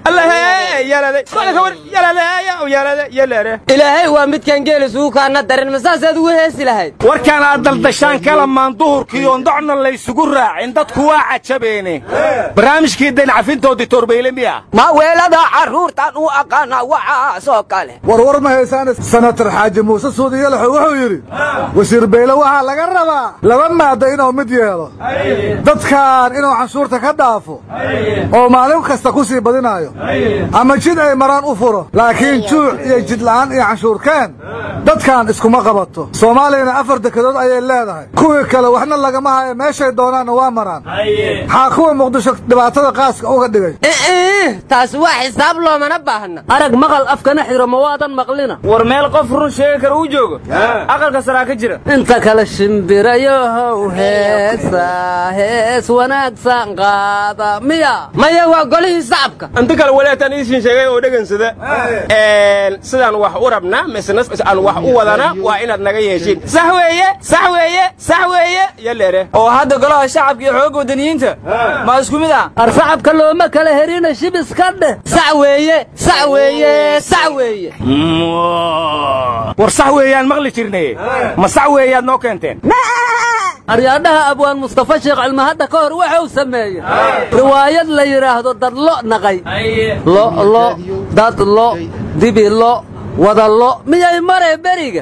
ilaahay waa midkaan geelisugu kaana darin masaasaad ugu heesi lahayd warkaan aad daldashaan kalamaan duhurkii oon docna laysugu raacin dadku waa cajabeene barnaamijkii dayncafintoodii torbayle miya ma weelada carruurtan u aqaana waxaasoo kale warwar ma haysaan sanatar xaaji muuse suudiyalaxo wuxuu yidhi wasiir bayle waxaa laga rabaa laba maadda inuu mid yeelo dadkan inuu canshuurta ka dhaafo oo maalin kasta ku sii badinayo ama jid ay maraan u furo laakiin juuc iyo jidla'aan iyo canshuurkeen dadkan iskuma qabato soomaaliyana afar dekedood ayay leedahay kuwii kale waxna lagama hayo meeshay doonaanna waa maraan maxaa kuwa muqdisho dhibaatada qaaska uga dhigay taas waa xisaab loomana baahna arag maqal afkana xiro ma waadan maqlina war meel qof run sheegi kara uu joogo aqalka saraa ka jira inta kale shimbirayohow heesa hees wanaagsan qaada miya maya waa golihii sacabka inta kale walaatan isin sheegay oo dhagansada een sidaan wax u rabnaa misna aan wax u wadana waa inaad naga yeeshin sax weeye sax weeye sax weeye yaleere oo hadda golaha shacabka iyo xoog wadaniyiinta ma isku mid ah ar shacabka looma kala herina shibis ka dheh sax weeye sax weeye sax weeye war sax weeyaan maqli jirnay ma sax weeyaad noo keenteen aryaadhaha abwaan mustafa sheekh cilmi hadda ka hor wuxuu sameeyey riwaayad la yidhaahdo dad lo naqay lo lo dad lo dibi lo wada lo miyay maree beriga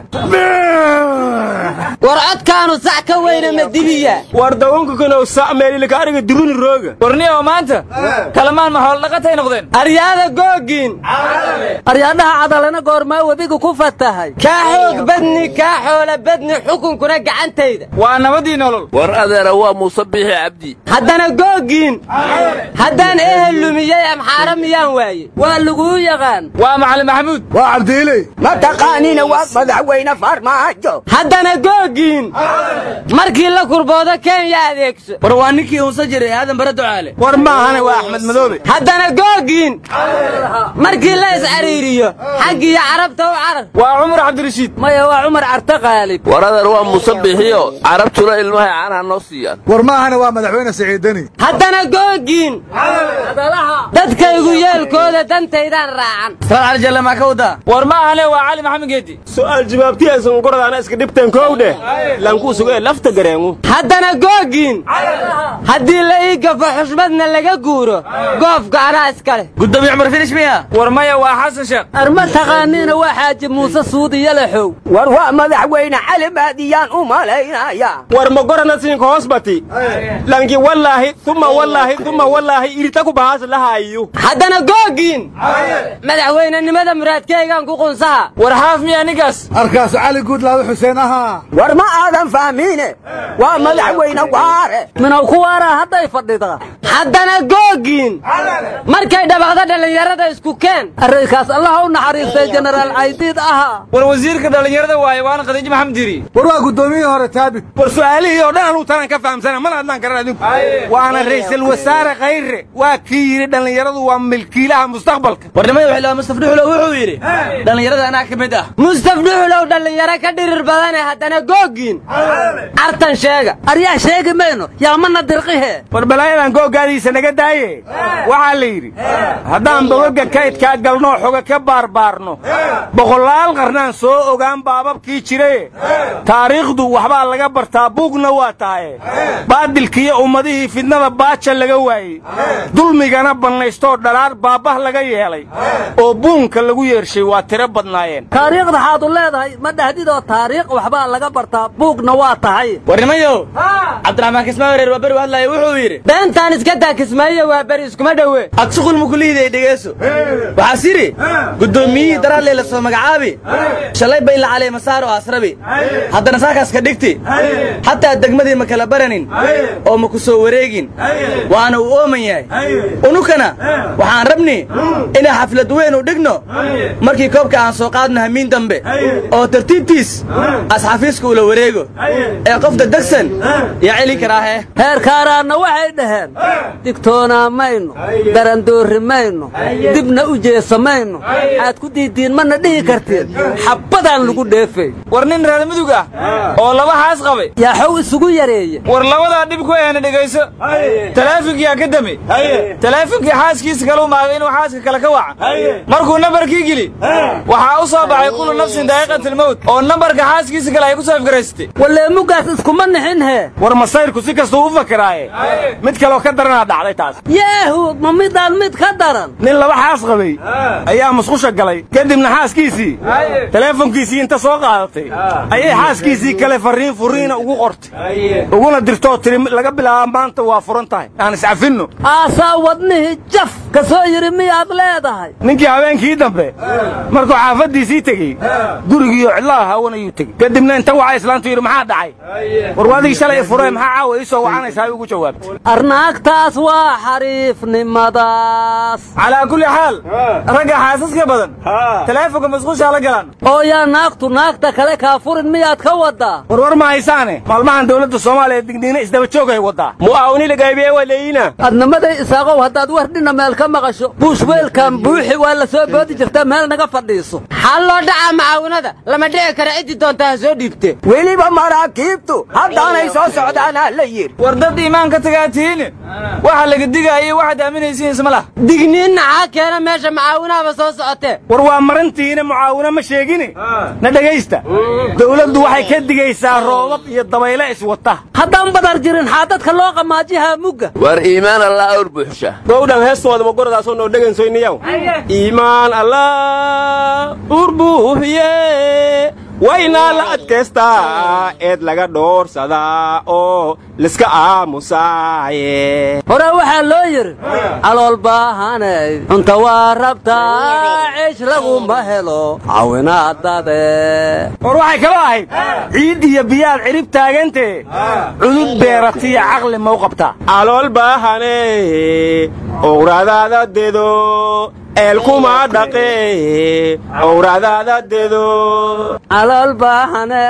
war codkaanu sax ka weyna ma dibiya war dawanka kanow sac meelilka ariga duruni rooga warniyo maanta kalamaan ma hool dhaqatay noqdeen aryaada googiin aryaadhaha cadalana goormaa webiga ku fatahay kaa xoog badni kaa xoola badni xukunkuna gacantayda waa nabadii nolol war adeera waa muuse biixi cabdi haddana googiin haddaan ehel lumiyey amxaara miyaan waaye waa laguu yaqaan waa macalin maxamuud waa cabdiiley ma taqaanina waa madaxweyne farmaajo haddana googiin markii la kurboodo kenya adeegso war waa ninkii uusa jiray aadan bare ducaale war maahane waa axmed madoobe haddana googiin markii la is-cariiriyo xaggiyo carabta u carar waa cumar cabdirashiid maya waa cumar carta qaalib war adeer waa muuse biixiyo carabtuna ilmahay caanaha noo siiyaan war maahane waa madaxweyne siciidani haddana googiin dadkaygu yeelkooda dantaydaan raacan salaal jalla ma ka wada war maahane waa cali maxamed geedi su'aal jawaabtiisan qoradaana iska dhibteen koowdhe laanku sugo lafta gareengu haddana googiin haddii la ii gafo xushmadna laga guuro goofka anaa iskale gudoomiye cumar finish miya war maya waa xasan sheekh arma taqaaniina waa xaaji muuse suudiya laxow war waa madaxweyne cali maadiyaan u malaynaya war ma gorana siinka hoos bati lanki wallaahi thumma wallaahi thumma wallaahi irita ku bahaas lahaayo haddana googiin madaxweynenimada muraadkeygaan ku qunsaha war haaf miya ninkaas arkaas cali guudlaawe xuseen ahaa war ma aadan fahmiine waa madaxweyne waare minow ku waaraa hadday fadhidaa haddana googiin markay dhabaqda dhallinyarada isku keen arrinkaas allaha u naxariistay jenaraal caydiid ahaa war wasiirka dhallinyarada waaye waana khadiijo maxamed diri war waa guddoomiyihii hore taabit war su'aalihii oo dhan anuu tanan ka fahamsana mana hadlaan karan adinku waana ra'iisul wasaare khayre waa kii yidhi dhallinyaradu waa milkiilaha mustaqbalka warnimada waxay mustaf dhuxulow wuxuu yidhi dhallinyarada anaa ka mid ah mustaf dhuxulow dhallinyaro ka dhirir badane haddana googiin artan sheega aryaa sheegi mayno yaa mana dirqihe war balaayadan googaadiisa naga daaye waxaa la yidhi haddaan bogoga kaydkaa galnoo xoga ka baarbaarno boqolaal qarnaan soo ogaan baababkii jiraye taariikhdu waxbaa laga bartaa buugna waa tahaye baadilkiiyo ummadihii fidnada baaja laga waayey dulmigana bannaystoo dhalaar baabah laga yeelay oo buunka lagu yeershay waa tira tiro badnaayeen taariikhda xaad u leedahay ma dhahdidoo taariikh waxbaa laga bartaa buugna waa tahay warnimayo cabdiraxmaan kismaayo reer waa beri hadlaya wuxuu yidhi beentaan iska daa kismaayo waa beri iskuma dhowe adsuqul mukulihiday dhegeyso waxaa siri guddoomiyihii daraalee la soo magacaabi shalay bayla calee masaaro asrabi haddana saakaas ka dhigti xataa degmadii ma kala baranin oo ma ku soo wareegin waana uu ooman yahay unukana waxaan rabni inaan xaflad weyn u dhigno markii koobka aan soo qaadno hamiin dambe oo tartiibtiis asxafiiska ula wareego ee qofta degsan yaa celin karaahe heerkaaraanna waxay dhaheen digtoonaa mayno darandoorri mayno dibna u jeesa mayno xaad ku diidiin mana dhihi kartiin xabbadaan lagu dheefay war nin reer mudug ah oo laba xaas qabay yaa xow isugu yareeye war labadaa dhib ku eena dhegayso talaafinkiyaa ka dami talaafinkii xaaskiisa kala umaaday inuu xaaska kale ka waca markuu nambarkii geli waxaa u soo baxay kullu nafsin daa'iqatilmawt oo nambarka xaaskiisa kale ay ku soo afgaraysatay walleemugaas iskuma nixin hee war masayrku si kastuu u fakiraaye mid kaloo ka daranaa dhacday taas yaahu ma midaan mid ka daran nin laba xaas qabay ayaa musqusha galay kadibna xaaskiisii teleefonkiisii inta soo qaadatay ayay xaaskiisii kale farriin furiina ugu qortay uguna dirtoo tiri laga bilaaba maanta waa furan tahay aan iscafinno aasaa wadnihii jaf ka soo yidhi miyaad leedahay ninkii habeenkii dambe markuu xaafaddiisii tegey gurigiiyo cidlaha hawan ayuu tegey kadibna inta waxa islaantu yidhi maxaa dhacay war waadigi shalay i furee maxaa caawa ii soo wacanaysaa ugu jawaabtay arnaagtaas waa xariifnimadaas calaa kulli xaal ragga xaasaska badan teleefonka masquushaa la galan oo yaa naagtu naagta kale kaa furin miyaad ka waddaa war war ma haysaane maalmahan dawladda soomaaliya digniina isdaba joogay waddaa mu'aawini lagaybiye waa leeyina adnimaday isaaqow haddaad wardhina meel ka maqasho buushweelkan buuxi waa la soo boodi jirta meel naga fadhiiso xal loo dhacaa macaawinada lama dhici kara ciddii doonta ha soo dhiibte weliba maraakiibtu haddaanay soo socdaanaa la yidhi war dad iimaan ka tagaatihiin waxa laga digaayay waxaad aaminaysiin isma lah digniin naxaa keena meesha macaawinahaba soo socotee war waa marantiina mucaawino ma sheegine na dhegaysta dawladdu waxay ka digaysaa roobab iyo dabayle iswata haddaan badar jirin xaadadka loo qamaajihaa mugga war iimaan allah awr buuxsha gowdhan heestooda magoradaasoo noo dhegansoyniyaw iimaan allah ur buuxiye waynaa la adkaystaa eed laga dhoorsadaa oo liska aamusaaye hore waxaa loo yidhi calool baahanay cunta waa rabtaa ciish laguma helo cawinaadade war waxay kaloo ahayd ciid iyo biyaad cirib taagantee cudud beeratiya caqli mau qabtaa calool baahanay owradaada dedo eelkuma dhaqee owradaada dedo calool baahane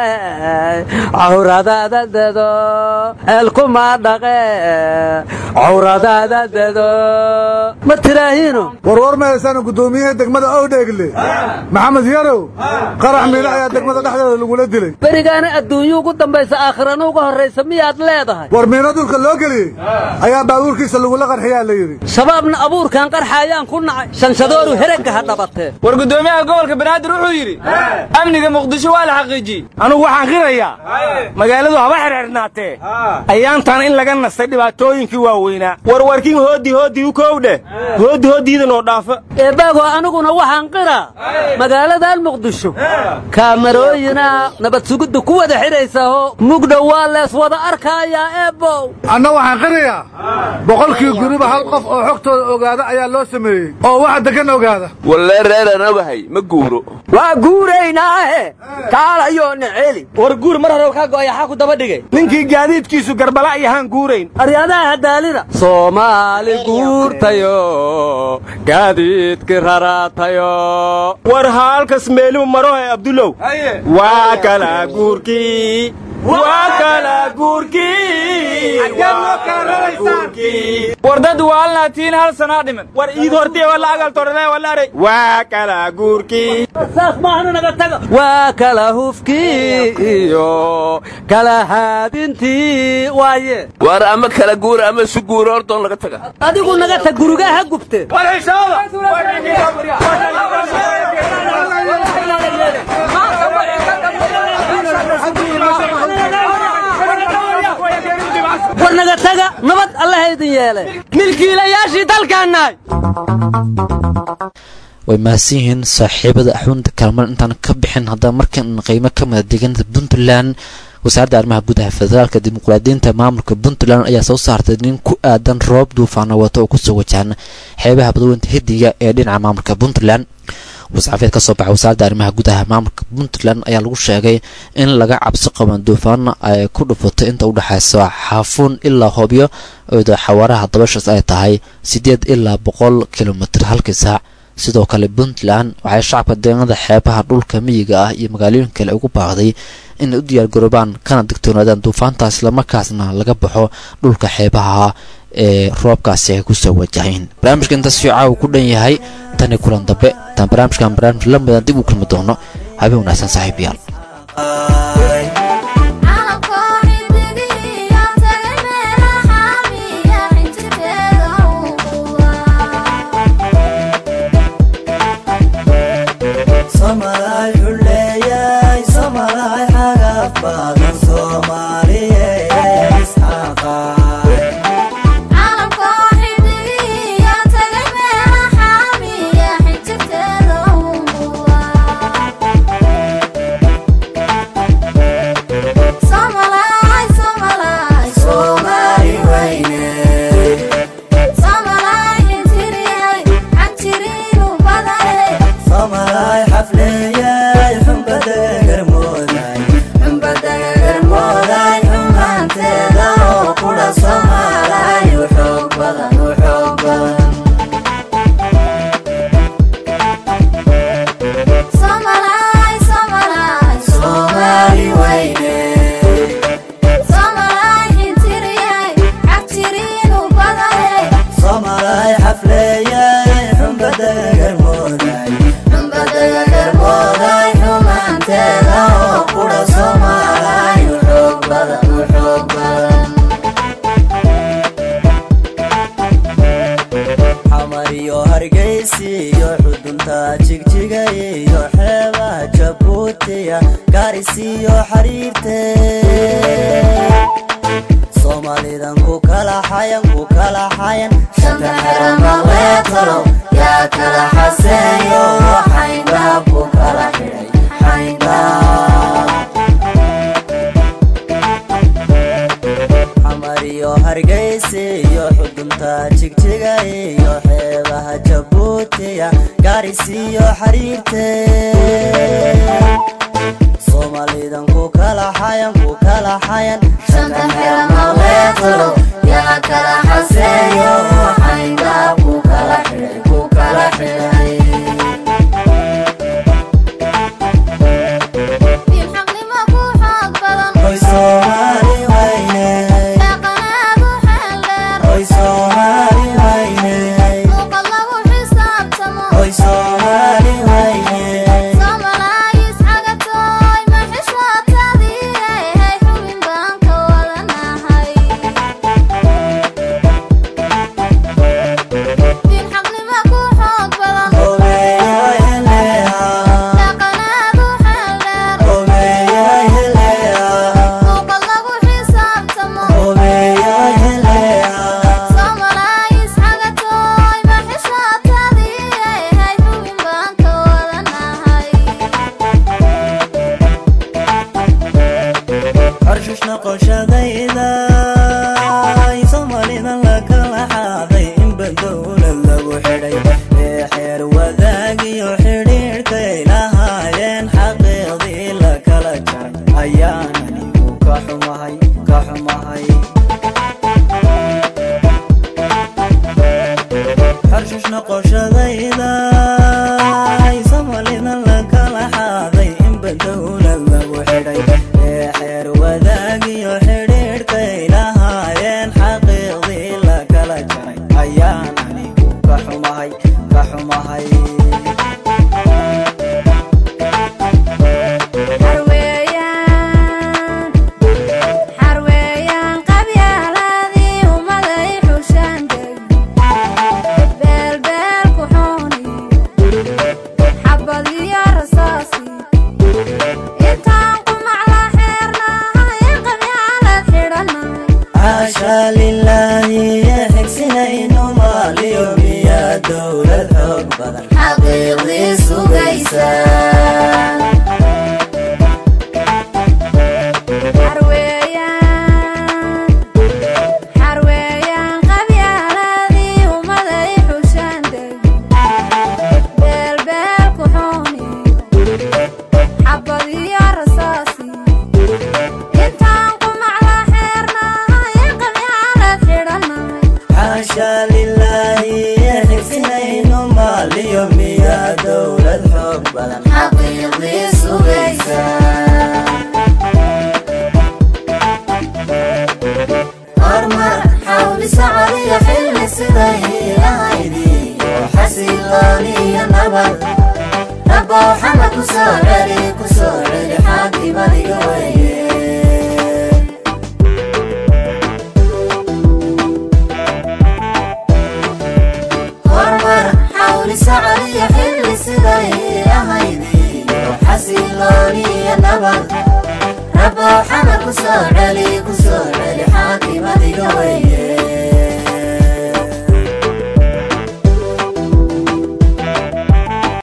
cawradaada dedo eelkuma dhaqee cawradaada dedo ma tiraahiino warwar ma haysaana guddoomiyaha degmada owdheegle maxamed yarow qarax miino ayaa degmada dhexdeeda lagula dilay berigaana adduunyuu ugu dambaysa aakhirana uga horraysa miyaad leedahay war miino dhulka loo geliyey ayaa baabuurkiisa lagula qarxiyaa la yidhi shabaabna abuurkan qarxaayaan ku nacay shanshadooru heragga ha dhabatee war guddoomiyaha gobolka banaadir wuxuu yidhi amniga muqdisho waa la xaqiijiyey anugu waxaan qirayaa magaaladu haba xerxernaatee ayaantan in laga nastay dhibaatooyinkii waaweynaa warwarkin hooddi hooddi u koowdheh hooddi hooddiida noo dhaafa eebaago aniguna waxaan qiraa magaaladan muqdisho kaamarooyina nabad sugidda ku wada xidhaysaaho mugdha waa lees wada arkaayaa eebow anna waxaan qirayaa boqolkii guriba hal qof oo xogtooda ogaada ayaa loo sameeyey oo waxa degan ogaada wallee reeraan ogahay ma guuro waa guuraynaahe kaalayoona celi war guur mar hore kaa go'ay xaa ku daba dhigay ninkii gaadiidkiisu garbala ayahaan guurayn aryadaha hadaalina soomaali guurtayo gaadiidki raraatayo war haalkas meeluu marohe abdulow waa kala guurkii waa kala guurkii war dad waalnaatiin hal sanaa dhiman war iid hortee wala agal torne wala aray waa kala guurkii saas maahna naga taga waa kala hufkii iyo kala haadintii waaye war ama kala guur ama su guur hortoon laga taga adigu naga tag gurigaa ha gubte war heshaada war naga taga nabad allaha idin yeele milkiilayaashii dalkaannahay way mahadsan yihiin saaxiibada axuunta kaalmal intaan ka bixin haddaba markan qiimo ka mida deegaanada puntland wasaaradda arrimaha gudaha federaalka dimuqraadiyiinta maamulka puntland ayaa soo saartay nin ku aadan roob duufaano wata oo kusoo wajahan xeebaha badweynta hidiga ee dhinaca maamulka puntland wasxaafeed ka soo baxay wasaaradda arrimaha gudaha maamulka puntland ayaa lagu sheegay in laga cabsi qaban duufaano ay ku dhufatay inta u dhexaysa xaafuun ilaa hobyo iyadoo xawaaraha dabashaas ay tahay siddeed ilaa boqol kilomitir halkii saac sidoo kale puntland waxay shacabka deegaanada xeebaha dhulka miyiga ah iyo magaalooyin kale ugu baaqday inay u diyaargaroobaan kana digtoonaadaan duufaantaas islamarkaasna laga baxo dhulka xeebaha ee roobkaasi ay kusoo wajaheen barnaamijka intaas fiica uu ku dhan yahay tani kulan dambe tan barnaamijkan barnaamij la midan dib u kulmi doono habeen wanaagsan saaxiibayaal xeer wadaag iyo xidhiidhkayna ربو حمل كسو علي